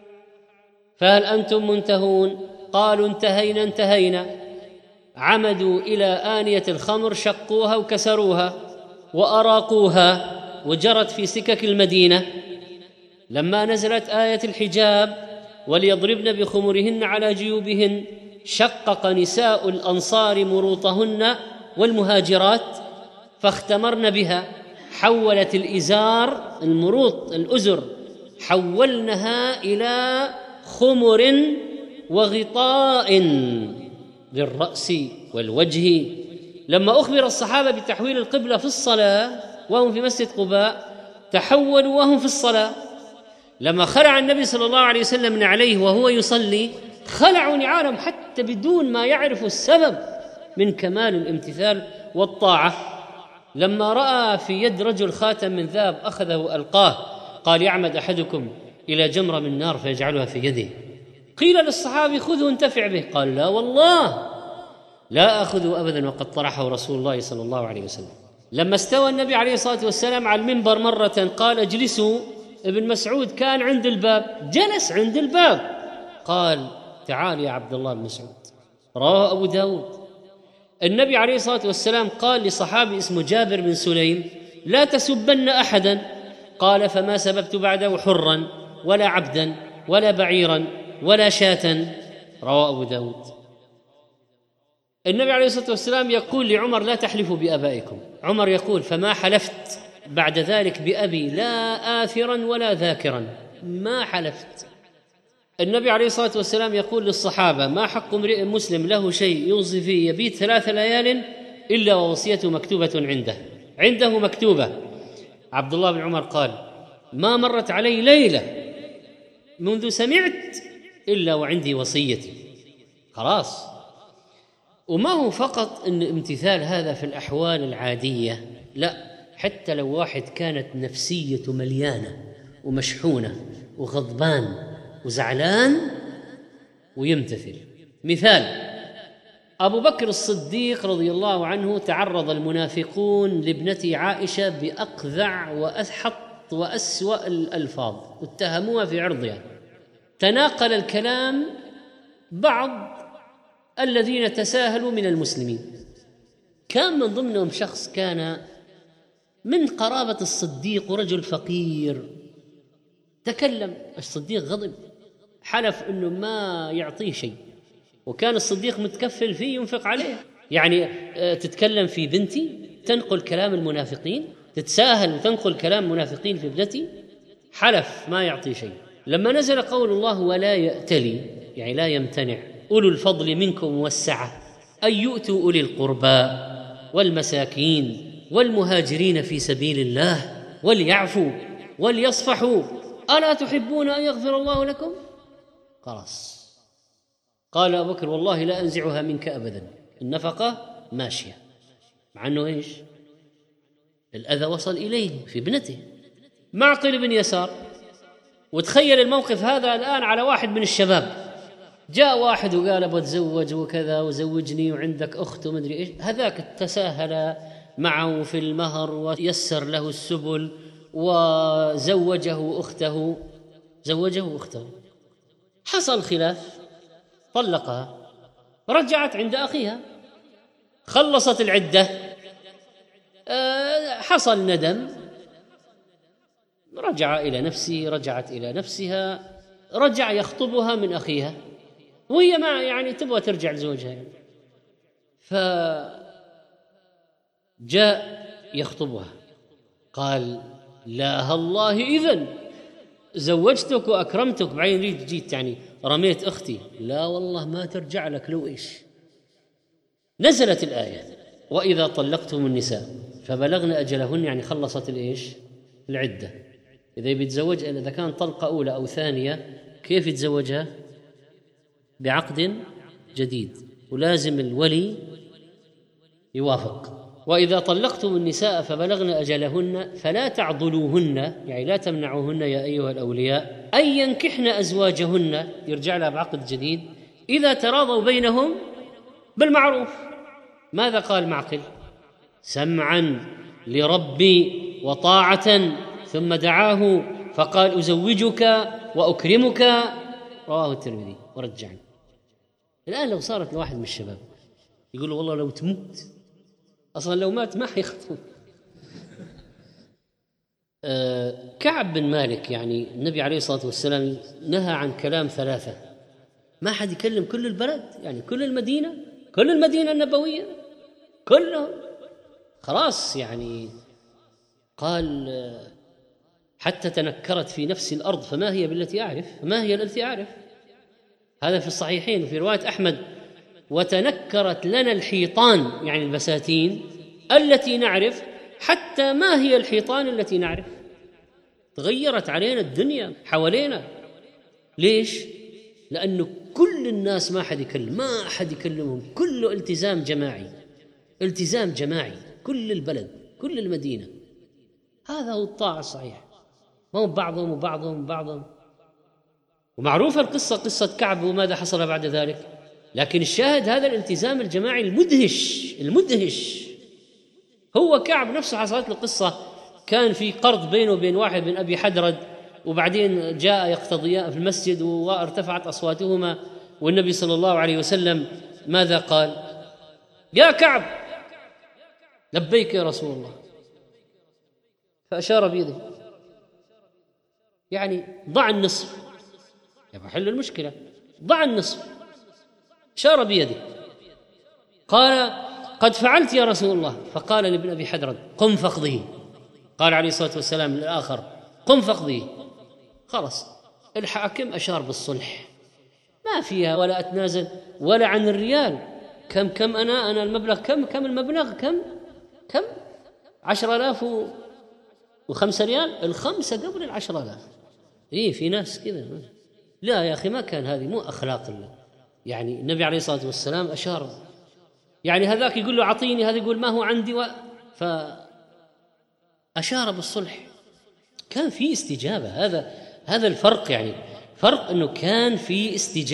فهل أنتم منتهون؟ قالوا انتهينا. عمدوا إلى آنية الخمر شقوها وكسروها وأراقوها وجرت في سكك المدينة. لما نزلت آية الحجاب وليضربن بخمرهن على جيوبهن شقق نساء الأنصار مروطهن والمهاجرات فاختمرن بها، حولت الإزار المروط الأزر حولنها إلى خمر وغطاء للرأس والوجه. لما أخبر الصحابة بتحويل القبلة في الصلاة وهم في مسجد قباء تحولوا وهم في الصلاة. لما خلع النبي صلى الله عليه وسلم نعليه وهو يصلي خلعوا نعالهم حتى بدون ما يعرفوا السبب من كمال الامتثال والطاعة. لما رأى في يد رجل خاتم من ذهب أخذه ألقاه قال يعمد أحدكم إلى جمرة من نار فيجعلها في يده. قيل للصحابي خذه انتفع به، قال لا والله لا أخذه أبدا وقد طرحه رسول الله صلى الله عليه وسلم. لما استوى النبي عليه الصلاة والسلام على المنبر مرة قال اجلسوا. ابن مسعود كان عند الباب، جلس عند الباب، قال تعال يا عبد الله بن مسعود. رواه أبو داود. النبي عليه الصلاة والسلام قال لصحابي اسمه جابر بن سليم لا تسبن أحدا، قال فما سببت بعده حرا ولا عبدا ولا بعيرا ولا شاة. رواه أبو داود. النبي عليه الصلاة والسلام يقول لعمر لا تحلفوا بآبائكم. عمر يقول فما حلفت بعد ذلك بأبي لا آثرا ولا ذاكرا، ما حلفت. النبي عليه الصلاة والسلام يقول للصحابة ما حق امرئ مسلم له شيء يوصي فيه يبيت 3 ليال إلا ووصيته مكتوبة عنده مكتوبة. عبد الله بن عمر قال ما مرت علي ليلة منذ سمعت إلا وعندي وصيتي. خلاص وما هو فقط أن امتثال هذا في الأحوال العادية، لا، حتى لو واحد كانت نفسيته مليانة ومشحونة وغضبان وزعلان ويمتثل. مثال: أبو بكر الصديق رضي الله عنه تعرض المنافقون لابنته عائشة بأقذع وأحط وأسوأ الألفاظ واتهموها في عرضها. تناقل الكلام بعض الذين تساهلوا من المسلمين، كان من ضمنهم شخص كان من قرابة الصديق ورجل فقير. تكلم الصديق، غضب، حلف أنه ما يعطيه شيء، وكان الصديق متكفل فيه ينفق عليه. يعني تتكلم في بنتي، تنقل كلام المنافقين، تتساهل وتنقل كلام المنافقين في ابنتي. حلف ما يعطي شيء. لما نزل قول الله ولا يأتلي، يعني لا يمتنع، أولو الفضل منكم والسعة أن يؤتوا أولي القربى والمساكين والمهاجرين في سبيل الله وليعفوا وليصفحوا ألا تحبون أن يغفر الله لكم؟ خلاص. قال أبو بكر والله لا أنزعها منك أبدا، النفقة ماشية، مع أنه إيش؟ الأذى وصل إليه في ابنته. معقل بن يسار. وتخيل الموقف هذا الآن على واحد من الشباب، جاء واحد وقال أبغى أتزوج وكذا وزوجني وعندك أخت ومدري إيش، هذاك تساهل معه في المهر ويسر له السبل وزوجه أخته، حصل خلاف، طلقها، رجعت عند أخيها، خلصت العدة، حصل ندم، رجعت إلى نفسها، رجع يخطبها من أخيها وهي ما يعني تبغى ترجع لزوجها يعني. فجاء يخطبها، قال لا الله إذن زوجتك وأكرمتك، بعدين جيت يعني رميت أختي، لا والله ما ترجع لك لو إيش. نزلت الآية وإذا طلقتم النساء فبلغن أجلهن، يعني خلصت الإيش؟ العدة. إذا بيتزوج، إذا كان طلقة أولى أو ثانية، كيف يتزوجها؟ بعقد جديد، ولازم الولي يوافق. وإذا طلقتم النساء فبلغن أجلهن فلا تعضلوهن، يعني لا تمنعوهن يا أيها الأولياء أن ينكحن أزواجهن، يرجع لها بعقد جديد، إذا تراضوا بينهم بالمعروف. ماذا قال معقل؟ سمعا لربي وطاعة، ثم دعاه فقال أزوجك وأكرمك، رواه الترمذي ورجعني. الآن لو صارت لواحد من الشباب يقول له والله لو تموت، أصلا لو مات ما حيخطب. كعب بن مالك، يعني النبي عليه الصلاة والسلام نهى عن كلام ثلاثة، ما حد يكلم كل البلد، يعني كل المدينة النبوية كلهم، خلاص يعني. قال حتى تنكرت في نفس الأرض فما هي بالتي أعرف. هذا في الصحيحين. في رواية أحمد وتنكرت لنا الحيطان، يعني البساتين التي نعرف، حتى ما هي الحيطان التي نعرف. تغيرت علينا الدنيا حوالينا. ليش؟ لأنه كل الناس ما حد يكلمهم، كله التزام جماعي، كل البلد كل المدينة. هذا هو الطاعة الصحيحة، ما هو بعضهم. ومعروفة القصة، قصة كعب وماذا حصل بعد ذلك. لكن الشاهد هذا الالتزام الجماعي المدهش. هو كعب نفسه حصلت له قصة، كان في قرض بينه وبين واحد من أبي حدرد، وبعدين جاء يقتضيان في المسجد وارتفعت أصواتهما، والنبي صلى الله عليه وسلم ماذا قال؟ يا كعب لبيك يا رسول الله، فأشار بيده، يعني ضع النصف، يبقى حل المشكلة، ضع النصف، أشار بيده. قال قد فعلت يا رسول الله. فقال لابن أبي حدرد قم فاقضه. قال عليه الصلاة والسلام للآخر قم فاقضه. خلص، الحاكم أشار بالصلح، ما فيها ولا أتنازل ولا عن الريال. كم أنا المبلغ كم المبلغ كم 10,005 ريال، الخمسة قبل 10,000. في ناس كذا. لا يا أخي، ما كان، هذه مو أخلاق الله. يعني النبي عليه الصلاة والسلام أشار يعني هذاك يقول له أعطيني، هذا يقول ما هو عندي فأشار بالصلح. كان في استجابة. هذا الفرق، يعني فرق أنه كان في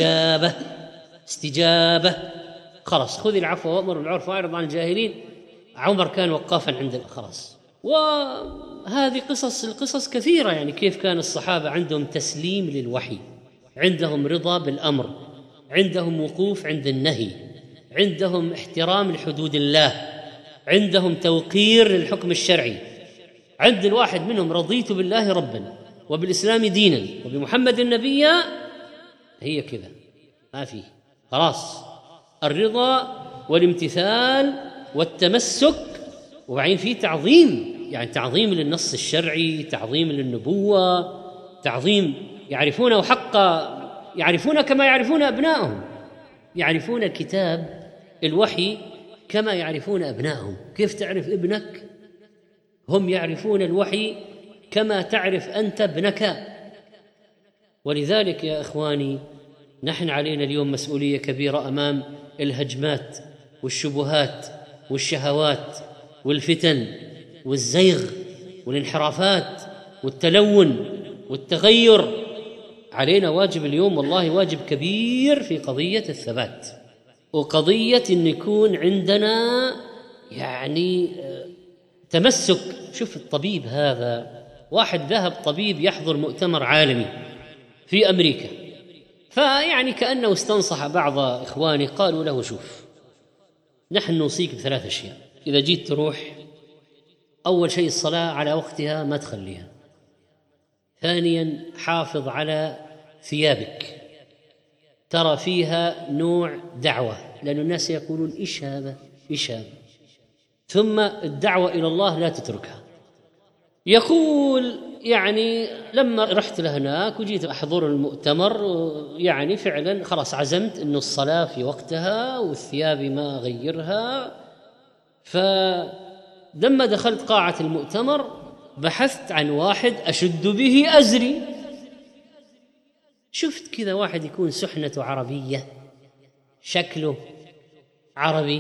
استجابة. خلاص خذ العفو وأمر بالعرف وأعرض عن الجاهلين. عمر كان وقافا عند خلاص. وهذه القصص كثيرة، يعني كيف كان الصحابة عندهم تسليم للوحي، عندهم رضا بالأمر، عندهم وقوف عند النهي، عندهم احترام لحدود الله، عندهم توقير للحكم الشرعي. عند الواحد منهم رضيت بالله ربا وبالإسلام دينا وبمحمد نبيا، هي كذا ما فيه. خلاص الرضا والامتثال والتمسك، وبعدين في تعظيم، يعني تعظيم للنص الشرعي، تعظيم للنبوة، تعظيم. يعرفونه حقا، يعرفون كما يعرفون أبنائهم، يعرفون كتاب الوحي كما يعرفون أبنائهم. كيف تعرف ابنك؟ هم يعرفون الوحي كما تعرف أنت ابنك. ولذلك يا إخواني، نحن علينا اليوم مسؤولية كبيرة أمام الهجمات والشبهات والشهوات والفتن والزيغ والانحرافات والتلون والتغير. علينا واجب اليوم، والله واجب كبير، في قضية الثبات، وقضية أن يكون عندنا يعني تمسك. شوف الطبيب هذا، واحد ذهب طبيب يحضر مؤتمر عالمي في أمريكا، فيعني كأنه استنصح بعض إخواني، قالوا له شوف، نحن نوصيك ب3 أشياء إذا جيت تروح. أول شيء الصلاة على وقتها ما تخليها. ثانيا حافظ على ثيابك، ترى فيها نوع دعوة، لأن الناس يقولون إيش هذا. ثم الدعوة إلى الله لا تتركها. يقول يعني لما رحت لهناك وجيت أحضر المؤتمر، يعني فعلا خلاص عزمت أنه الصلاة في وقتها والثياب ما أغيرها. فلما دخلت قاعة المؤتمر بحثت عن واحد أشد به أزري. شفت كذا واحد يكون سحنته عربية، شكله عربي،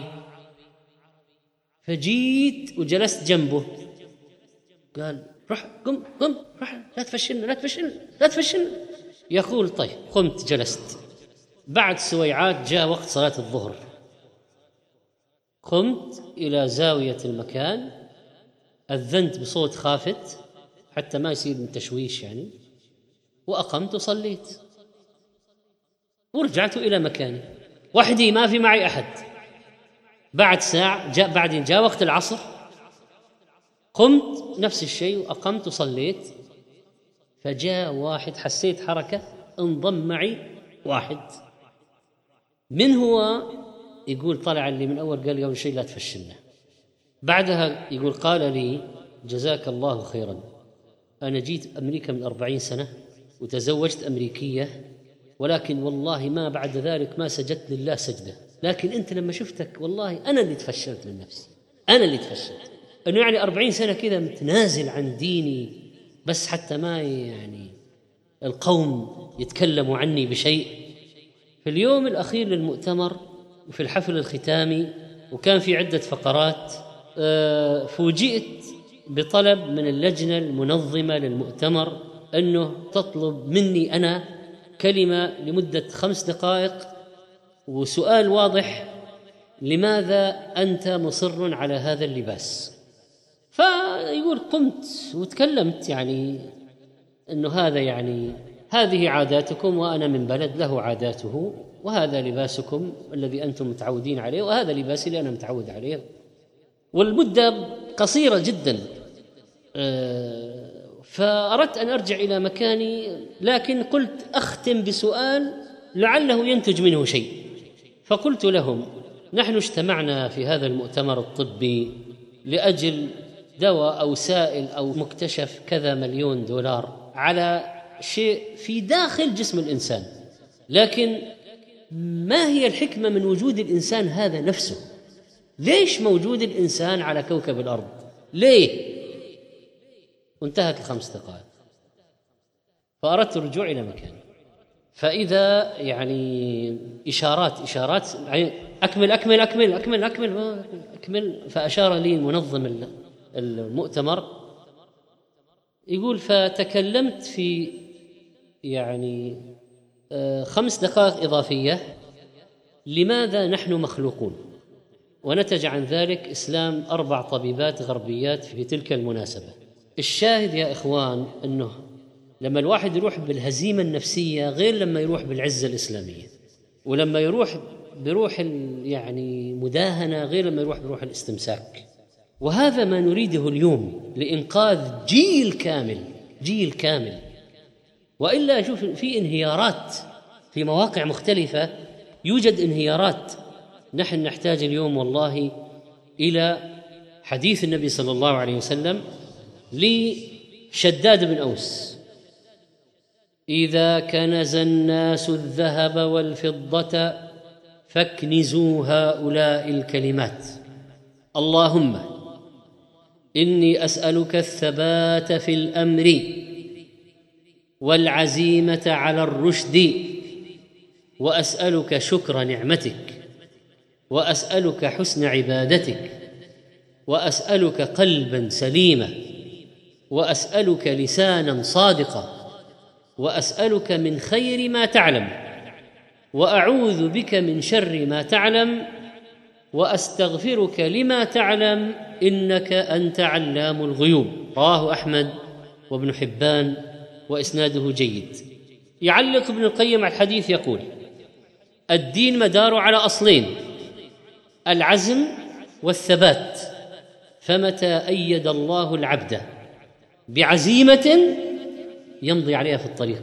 فجيت وجلست جنبه. قال روح قم روح، لا تفشلنا. يقول طيب، قمت جلست. بعد سويعات جاء وقت صلاة الظهر، قمت إلى زاوية المكان، أذنت بصوت خافت حتى ما يصير من تشويش يعني، وأقمت وصليت ورجعت إلى مكاني وحدي، ما في معي أحد. بعد ساعة جاء وقت العصر، قمت نفس الشيء وأقمت وصليت. فجاء واحد، حسيت حركة، انضم معي واحد. من هو؟ يقول طلع اللي من أول قال أول شيء لا تفشلنا. بعدها يقول قال لي جزاك الله خيرا، أنا جيت أمريكا من 40 سنة وتزوجت أمريكية، ولكن والله ما بعد ذلك ما سجدت لله سجدة، لكن أنت لما شفتك والله أنا اللي تفشلت من نفسي، أنا اللي تفشلت. أنه يعني 40 سنة كذا متنازل عن ديني بس حتى ما يعني القوم يتكلموا عني بشيء. في اليوم الأخير للمؤتمر وفي الحفل الختامي، وكان في عدة فقرات، فوجئت بطلب من اللجنة المنظمة للمؤتمر أنه تطلب مني أنا كلمة لمدة 5 دقائق وسؤال واضح: لماذا أنت مصر على هذا اللباس؟ فيقول قمت وتكلمت، يعني أنه هذا يعني هذه عاداتكم وأنا من بلد له عاداته، وهذا لباسكم الذي أنتم متعودين عليه وهذا لباسي اللي أنا متعود عليه. والمدة قصيرة جدا. فأردت أن أرجع إلى مكاني، لكن قلت أختم بسؤال لعله ينتج منه شيء. فقلت لهم: نحن اجتمعنا في هذا المؤتمر الطبي لأجل دواء أو سائل أو مكتشف كذا مليون دولار على شيء في داخل جسم الإنسان، لكن ما هي الحكمة من وجود الإنسان هذا نفسه؟ ليش موجود الإنسان على كوكب الأرض؟ ليه؟ وانتهت 5 دقائق. فأردت الرجوع إلى مكاني، فإذا يعني إشارات أكمل أكمل أكمل أكمل أكمل أكمل. فأشار لي منظم المؤتمر يقول فتكلمت في 5 دقائق إضافية لماذا نحن مخلوقون، ونتج عن ذلك إسلام 4 طبيبات غربيات في تلك المناسبة. الشاهد يا إخوان أنه لما الواحد يروح بالهزيمة النفسية غير لما يروح بالعزة الإسلامية، ولما يروح بروح مداهنة غير لما يروح بروح الاستمساك. وهذا ما نريده اليوم لإنقاذ جيل كامل. وإلا شوف في انهيارات في مواقع مختلفة، يوجد انهيارات. نحن نحتاج اليوم والله إلى حديث النبي صلى الله عليه وسلم لشداد بن أوس: إذا كنز الناس الذهب والفضة فاكنزوا هؤلاء الكلمات: اللهم إني أسألك الثبات في الأمر والعزيمة على الرشد، وأسألك شكر نعمتك، وأسألك حسن عبادتك، وأسألك قلبا سليما، وأسألك لسانا صادقا، وأسألك من خير ما تعلم، وأعوذ بك من شر ما تعلم، وأستغفرك لما تعلم، إنك أنت علام الغيوب. رواه أحمد وابن حبان وإسناده جيد. يعلق ابن القيم على الحديث يقول: الدين مدار على أصلين: العزم والثبات. فمتى أيد الله العبد بعزيمة يمضي عليها في الطريق،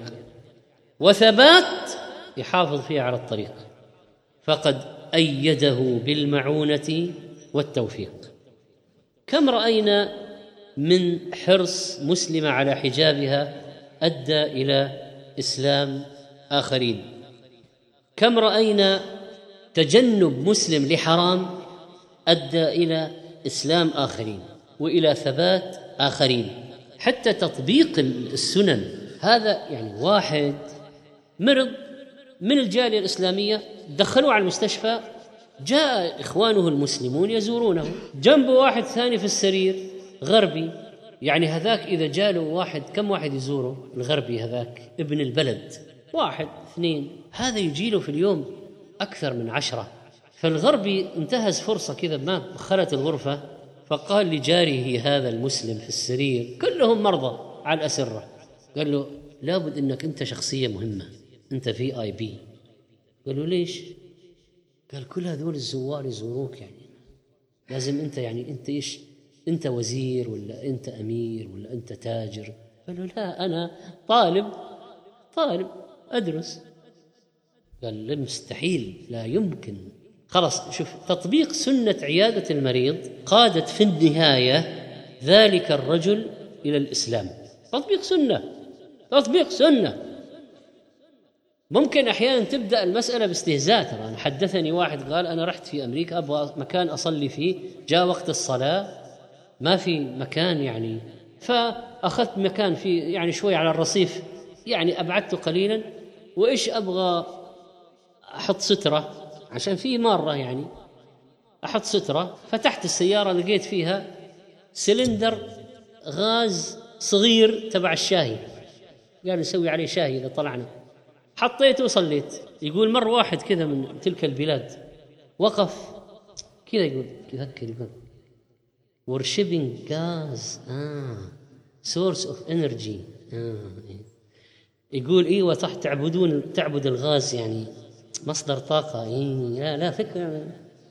وثبات يحافظ فيها على الطريق، فقد أيده بالمعونة والتوفيق. كم رأينا من حرص مسلمة على حجابها أدى إلى إسلام آخرين، كم رأينا تجنب مسلم لحرام أدى إلى إسلام آخرين وإلى ثبات آخرين. حتى تطبيق السنن، هذا واحد مرض من الجالية الإسلامية دخلوه على المستشفى، جاء إخوانه المسلمون يزورونه، جنبه واحد ثاني في السرير غربي، هذاك إذا جاله واحد، كم واحد يزوره الغربي هذاك ابن البلد، 1 2، هذا يجيله في اليوم أكثر من 10. فالغربي انتهز فرصة كذا، ما دخلت الغرفة، فقال لجاره هذا المسلم في السرير، كلهم مرضى على الأسرة، قال له: لابد أنك أنت شخصية مهمة، أنت VIP. قال له: ليش؟ قال: كل هذول الزوار يزوروك، لازم أنت أنت إيش؟ أنت وزير ولا أنت أمير ولا أنت تاجر؟ قال له: لا، أنا طالب أدرس. قال له: مستحيل، لا يمكن. خلاص، شوف، تطبيق سنة عيادة المريض قادت في النهاية ذلك الرجل إلى الإسلام. تطبيق سنة. ممكن أحيانا تبدأ المسألة باستهزاء. طبعا حدثني واحد قال: أنا رحت في أمريكا أبغى مكان أصلي فيه، جاء وقت الصلاة ما في مكان، فأخذت مكان في شوي على الرصيف، أبعدته قليلا، وإيش أبغى أحط سترة عشان فيه مرة، أحط سترة. فتحت السيارة لقيت فيها سلندر غاز صغير تبع الشاهي، قال نسوي عليه شاهي إذا طلعنا. حطيته وصليت. يقول مر واحد كذا من تلك البلاد وقف كذا، يقول worshipping gas source of energy. يقول ايوه صح، تعبد الغاز، مصدر طاقة. لا فكرة،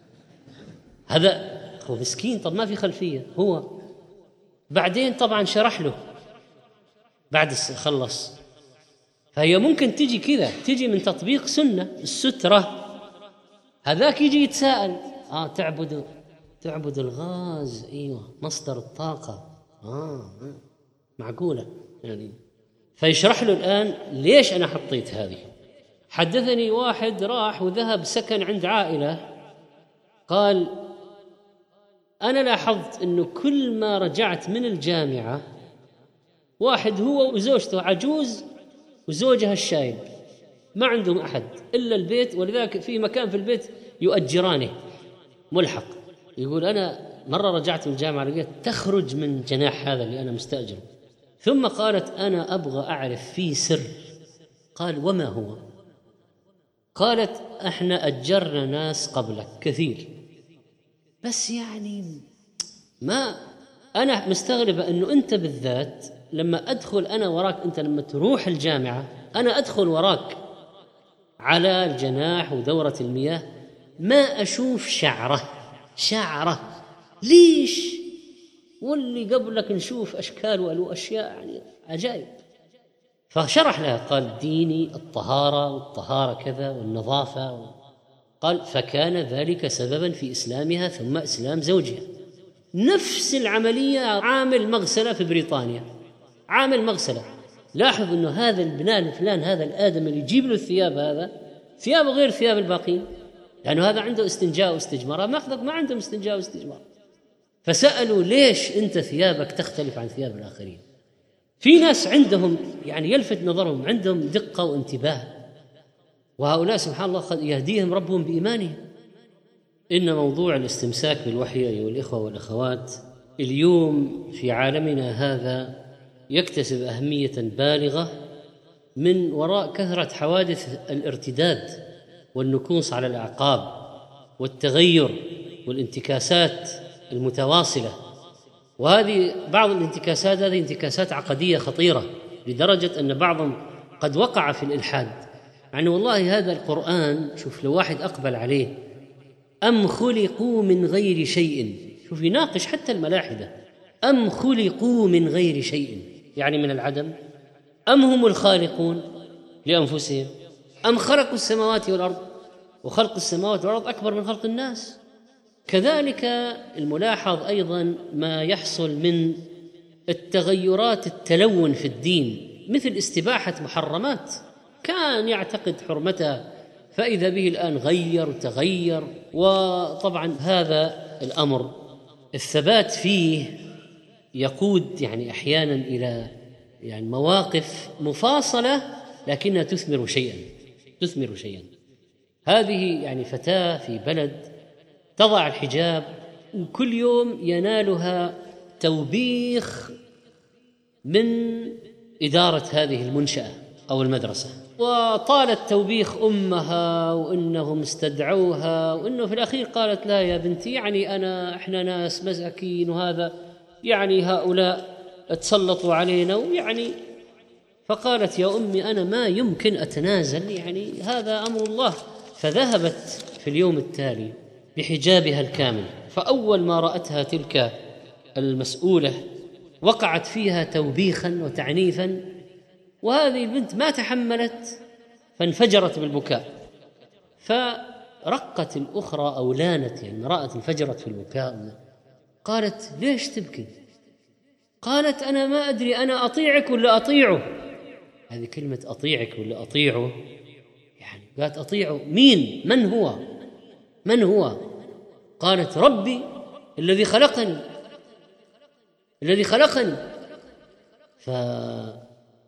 هذا هو مسكين. طب ما في خلفية هو. بعدين طبعا شرح له بعد خلص. فهي ممكن تجي كذا، تجي من تطبيق سنة السترة. هذاك يجي يتساءل: تعبد الغاز، ايوه مصدر الطاقة، معقولة فيشرح له الآن ليش أنا حطيت هذه. حدثني واحد راح وذهب سكن عند عائلة، قال: أنا لاحظت أنه كل ما رجعت من الجامعة، واحد هو وزوجته عجوز وزوجها الشايب، ما عندهم أحد إلا البيت، ولذلك في مكان في البيت يؤجرانه ملحق. يقول أنا مرة رجعت من الجامعة لقيت تخرج من جناح هذا اللي أنا مستأجره، ثم قالت أنا أبغى أعرف فيه سر. قال وما هو؟ قالت احنا أجرنا ناس قبلك كثير، بس يعني ما أنا مستغربة أنه أنت بالذات لما أدخل أنا وراك، أنت لما تروح الجامعة أنا أدخل وراك على الجناح ودورة المياه ما أشوف شعرة ليش؟ واللي قبلك نشوف أشكال وأشياء يعني عجائب. فشرح لها قال ديني الطهارة، والطهارة كذا والنظافة. قال فكان ذلك سببا في إسلامها ثم إسلام زوجها. نفس العملية عامل مغسلة في بريطانيا، عامل مغسلة. لاحظ أنه هذا البناء الفلان، هذا الآدم اللي يجيب له الثياب، هذا ثيابه غير ثياب الباقين، لأنه هذا عنده استنجاء واستجمار، ما عندهم استنجاء واستجمار. فسألوا ليش أنت ثيابك تختلف عن ثياب الآخرين؟ في ناس عندهم يعني يلفت نظرهم، عندهم دقة وانتباه، وهؤلاء سبحان الله قد يهديهم ربهم بإيمانهم. إن موضوع الاستمساك بالوحي أيها الإخوة والأخوات اليوم في عالمنا هذا يكتسب أهمية بالغة من وراء كثرة حوادث الارتداد والنكوص على الأعقاب والتغير والانتكاسات المتواصلة. وهذه بعض الانتكاسات هذه انتكاسات عقدية خطيرة، لدرجة أن بعضهم قد وقع في الإلحاد. يعني والله هذا القرآن شوف لو واحد أقبل عليه، أم خلقوا من غير شيء، شوف يناقش حتى الملاحدة، أم خلقوا من غير شيء يعني من العدم، أم هم الخالقون لأنفسهم، أم خلقوا السماوات والأرض، وخلق السماوات والأرض أكبر من خلق الناس. كذلك الملاحظ أيضا ما يحصل من التغيرات التلون في الدين، مثل استباحة محرمات كان يعتقد حرمتها فإذا به الآن غير وتغير. وطبعا هذا الأمر الثبات فيه يقود يعني أحيانا إلى يعني مواقف مفاصلة لكنها تثمر شيئا. هذه يعني فتاة في بلد تضع الحجاب وكل يوم ينالها توبيخ من إدارة هذه المنشأة أو المدرسة، وطالت توبيخ أمها وإنهم استدعوها، وإنه في الأخير قالت لا يا بنتي يعني إحنا ناس مساكين، وهذا يعني هؤلاء تسلطوا علينا ويعني. فقالت يا أمي أنا ما يمكن أتنازل، يعني هذا أمر الله. فذهبت في اليوم التالي بحجابها الكامل، فأول ما رأتها تلك المسؤولة وقعت فيها توبيخا وتعنيفا، وهذه البنت ما تحملت فانفجرت بالبكاء. فرقت الأخرى أو لانت، يعني رأت انفجرت في البكاء. قالت ليش تبكي؟ قالت أنا ما أدري أنا أطيعك ولا أطيعه. هذه كلمة أطيعك ولا أطيعه، يعني قالت أطيعه مين؟ من هو؟ قالت ربي الذي خلقني. فكان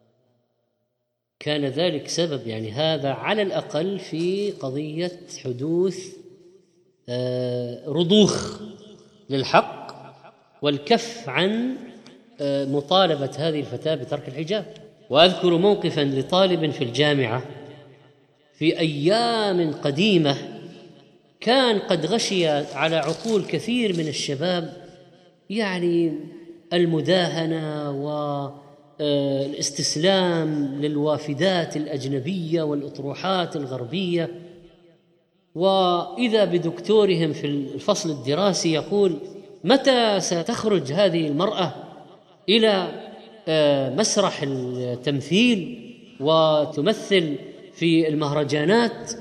ذلك سبب يعني هذا على الأقل في قضية حدوث رضوخ للحق والكف عن مطالبة هذه الفتاة بترك الحجاب. وأذكر موقفا لطالب في الجامعة في أيام قديمة كان قد غشي على عقول كثير من الشباب يعني المداهنة والاستسلام للوافدات الأجنبية والأطروحات الغربية. وإذا بدكتورهم في الفصل الدراسي يقول متى ستخرج هذه المرأة إلى مسرح التمثيل وتمثل في المهرجانات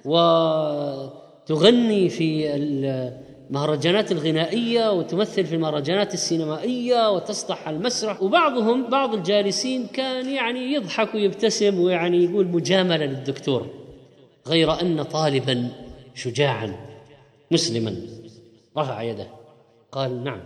وتغني في المهرجانات الغنائية وتمثل في المهرجانات السينمائية وتسطح على المسرح. بعض الجالسين كان يعني يضحك ويبتسم ويعني يقول مجاملة للدكتور، غير أن طالبا شجاعا مسلما رفع يده قال نعم.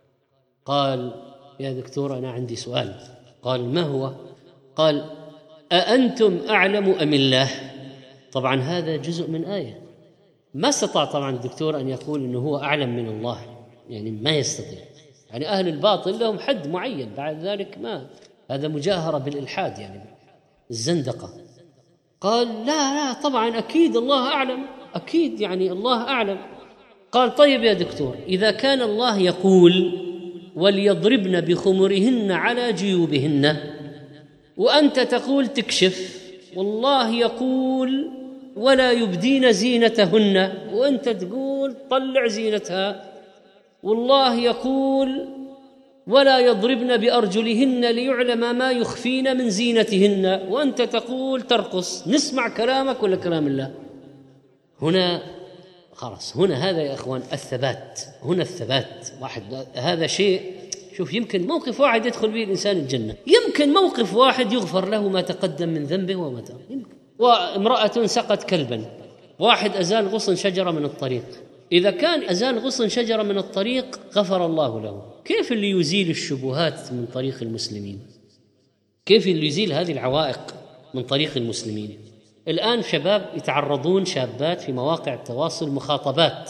قال يا دكتور أنا عندي سؤال. قال ما هو؟ قال أأنتم أعلم أم الله؟ طبعا هذا جزء من آية. ما استطاع طبعا الدكتور أن يقول أنه هو أعلم من الله، يعني ما يستطيع. يعني أهل الباطل لهم حد معين، بعد ذلك ما، هذا مجاهرة بالإلحاد، يعني الزندقة. قال لا طبعا أكيد الله أعلم، أكيد يعني الله أعلم. قال طيب يا دكتور، إذا كان الله يقول وليضربن بخمرهن على جيوبهن، وأنت تقول تكشف، والله يقول ولا يبدين زينتهن، وأنت تقول طلع زينتها، والله يقول ولا يضربن بأرجلهن ليعلم ما يخفين من زينتهن، وأنت تقول ترقص، نسمع كلامك ولا كلام الله؟ هنا خلاص، هنا هذا يا أخوان الثبات، هنا الثبات. واحد هذا شيء، شوف، يمكن موقف واحد يدخل به الإنسان الجنة، يمكن موقف واحد يغفر له ما تقدم من ذنبه وما تأخر، يمكن. وامرأة سقت كلبا، واحد أزال غصن شجرة من الطريق، إذا كان أزال غصن شجرة من الطريق غفر الله له، كيف اللي يزيل الشبهات من طريق المسلمين؟ كيف اللي يزيل هذه العوائق من طريق المسلمين؟ الآن شباب يتعرضون، شابات في مواقع التواصل، مخاطبات،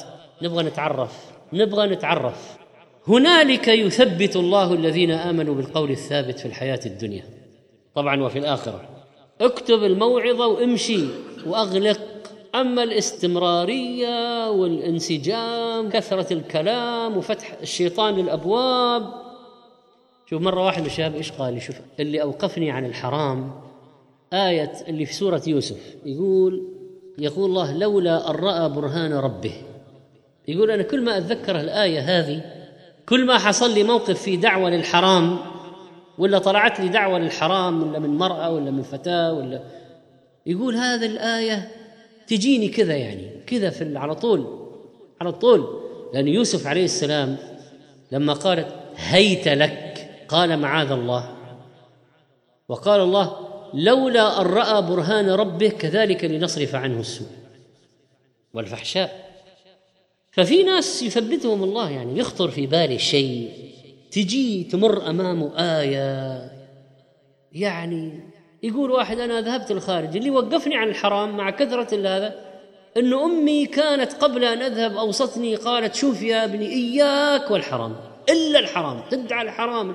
نبغى نتعرف. هنالك يثبت الله الذين آمنوا بالقول الثابت في الحياة الدنيا طبعا وفي الآخرة. اكتب الموعظة وامشي وأغلق. أما الاستمرارية والانسجام، كثرة الكلام وفتح الشيطان للأبواب. شوف، مرة واحد من الشباب إيش قال لي، شوف اللي أوقفني عن الحرام آية اللي في سورة يوسف، يقول الله لولا أن رأى برهان ربه. يقول أنا كل ما أتذكر الآية هذه، كل ما حصل لي موقف في دعوة للحرام، ولا طلعت لي دعوة للحرام، ولا من مرأة ولا من فتاة، ولا، يقول هذه الآية تجيني كذا، يعني كذا على طول. لأن يوسف عليه السلام لما قالت هيت لك قال معاذ الله، وقال الله لولا أن رأى برهان ربه كذلك لنصرف عنه السوء والفحشاء. ففي ناس يثبتهم الله، يعني يخطر في باله شيء، تجي تمر أمامه آية، يعني يقول واحد أنا ذهبت الخارج، اللي وقفني عن الحرام مع كثرة هذا أن أمي كانت قبل أن أذهب أوصتني، قالت شوف يا ابني إياك والحرام، إلا الحرام، تدعى الحرام،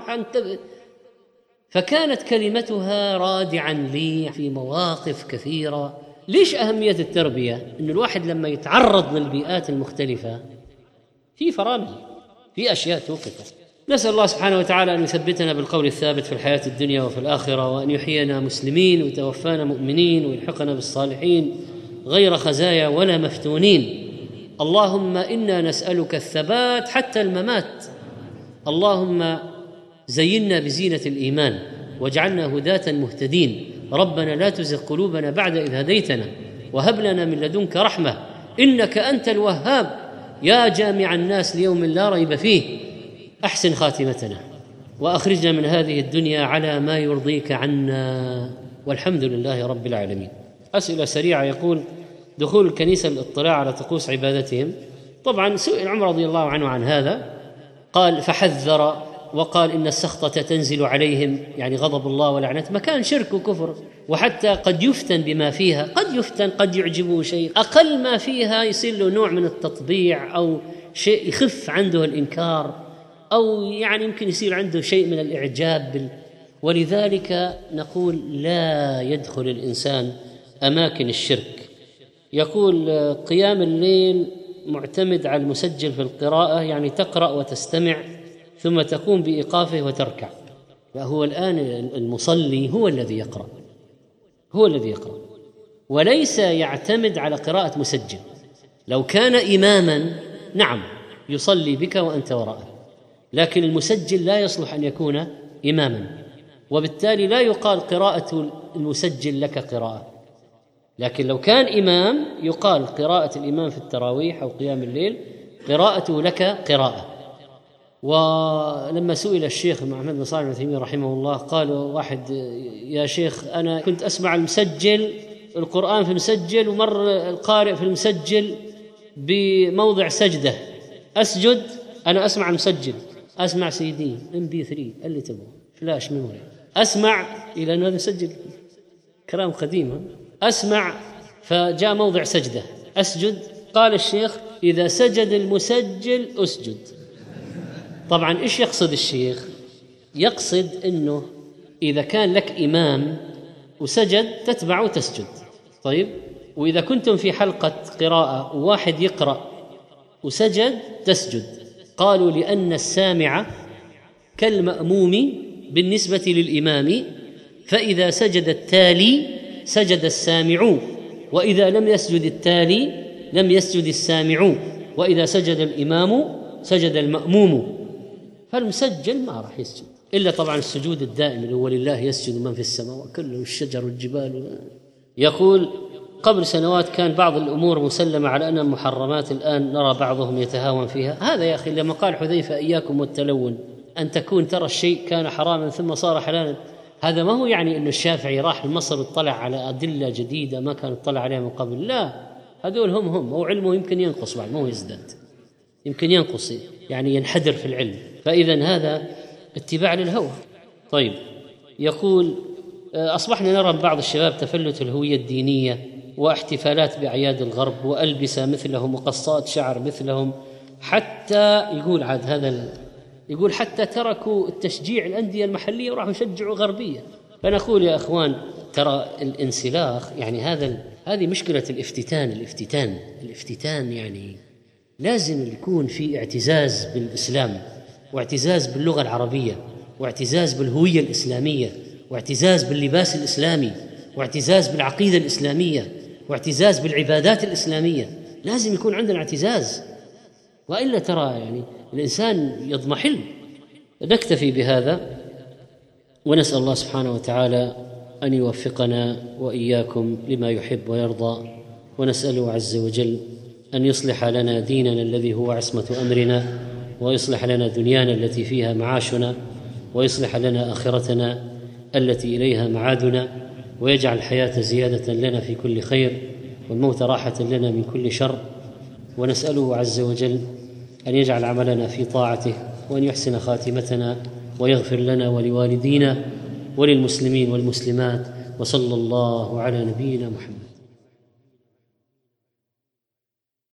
فكانت كلمتها رادعا لي في مواقف كثيرة. ليش أهمية التربية؟ أن الواحد لما يتعرض للبيئات المختلفة في فرامل، في أشياء توقفه. نسأل الله سبحانه وتعالى أن يثبتنا بالقول الثابت في الحياة الدنيا وفي الآخرة، وأن يحيينا مسلمين ويتوفانا مؤمنين ويلحقنا بالصالحين غير خزايا ولا مفتونين. اللهم إنا نسألك الثبات حتى الممات. اللهم زينا بزينة الإيمان واجعلنا هداة مهتدين. ربنا لا تزغ قلوبنا بعد إذ هديتنا وهب لنا من لدنك رحمة إنك أنت الوهاب. يا جامع الناس ليوم لا ريب فيه، أحسن خاتمتنا وأخرجنا من هذه الدنيا على ما يرضيك عنا، والحمد لله رب العالمين. أسئلة سريعة. يقول دخول الكنيسة للاطلاع على طقوس عبادتهم. طبعا سئل عمر رضي الله عنه عن هذا، قال فحذر وقال إن السخطة تنزل عليهم، يعني غضب الله ولعنته، مكان شرك وكفر، وحتى قد يفتن بما فيها، قد يفتن، قد يعجبه شيء أقل ما فيها يصير له نوع من التطبيع أو شيء يخف عنده الإنكار، أو يعني يمكن يصير عنده شيء من الإعجاب ولذلك نقول لا يدخل الإنسان أماكن الشرك. يقول قيام الليل معتمد على المسجل في القراءة، يعني تقرأ وتستمع ثم تقوم بإيقافه وتركع. فهو الآن المصلي هو الذي يقرأ، وليس يعتمد على قراءة مسجل. لو كان إماما نعم يصلي بك وأنت وراءه، لكن المسجل لا يصلح أن يكون إماما، وبالتالي لا يقال قراءة المسجل لك قراءة. لكن لو كان إمام يقال قراءة الإمام في التراويح أو قيام الليل قراءته لك قراءة. ولما سئل الشيخ محمد بن صالح العثيمين رحمه الله، قال واحد يا شيخ أنا كنت أسمع المسجل القرآن في المسجل، ومر القارئ في المسجل بموضع سجدة، أسجد أنا أسمع المسجل، أسمع CD MP3 اللي تبغى فلاش ميموري، أسمع إلى أن هذا مسجل. كلام قديم. أسمع فجاء موضع سجدة أسجد، قال الشيخ إذا سجد المسجل أسجد. طبعا إيش يقصد الشيخ؟ يقصد أنه إذا كان لك إمام وسجد تتبع وتسجد. طيب، وإذا كنتم في حلقة قراءة وواحد يقرأ وسجد تسجد. قالوا لأن السامع كالمأموم بالنسبة للإمام، فإذا سجد التالي سجد السامع، وإذا لم يسجد التالي لم يسجد السامع، وإذا سجد الإمام سجد المأموم. فالمسجل ما راح يسجد إلا طبعا السجود الدائم اللي هو لله يسجد من في السماء كله الشجر والجبال. يقول قبل سنوات كان بعض الأمور مسلمة على أنها محرمات، الآن نرى بعضهم يتهاون فيها. هذا يا أخي لما قال حذيفة إياكم والتلون، أن تكون ترى الشيء كان حراما ثم صار حلالا، هذا ما هو يعني أن الشافعي راح لمصر واطلع على أدلة جديدة ما كان اطلع عليها من قبل. لا، هذول هم هو علمه يمكن ينقص بعد، ما هو يزداد، يمكن ينقص يعني ينحدر في العلم. فإذا هذا اتباع للهوى. طيب، يقول أصبحنا نرى بعض الشباب تفلت الهوية الدينية واحتفالات بأعياد الغرب وألبسة مثلهم وقصات شعر مثلهم، حتى يقول عاد هذا يقول حتى تركوا التشجيع الأندية المحلية وراحوا يشجعوا غربية. فنقول يا أخوان ترى الانسلاخ يعني هذه مشكلة الافتتان يعني لازم يكون في اعتزاز بالإسلام، واعتزاز باللغة العربية، واعتزاز بالهوية الإسلامية، واعتزاز باللباس الإسلامي، واعتزاز بالعقيدة الإسلامية، واعتزاز بالعبادات الإسلامية. لازم يكون عندنا اعتزاز، وإلا ترى يعني الإنسان يضمحل. نكتفي بهذا، ونسأل الله سبحانه وتعالى أن يوفقنا وإياكم لما يحب ويرضى، ونسأله عز وجل أن يصلح لنا ديننا الذي هو عصمة أمرنا، ويصلح لنا دنيانا التي فيها معاشنا، ويصلح لنا آخرتنا التي إليها معادنا، ويجعل الحياة زيادة لنا في كل خير والموت راحة لنا من كل شر. ونسأله عز وجل أن يجعل عملنا في طاعته، وأن يحسن خاتمتنا، ويغفر لنا ولوالدينا وللمسلمين والمسلمات. وصلى الله على نبينا محمد.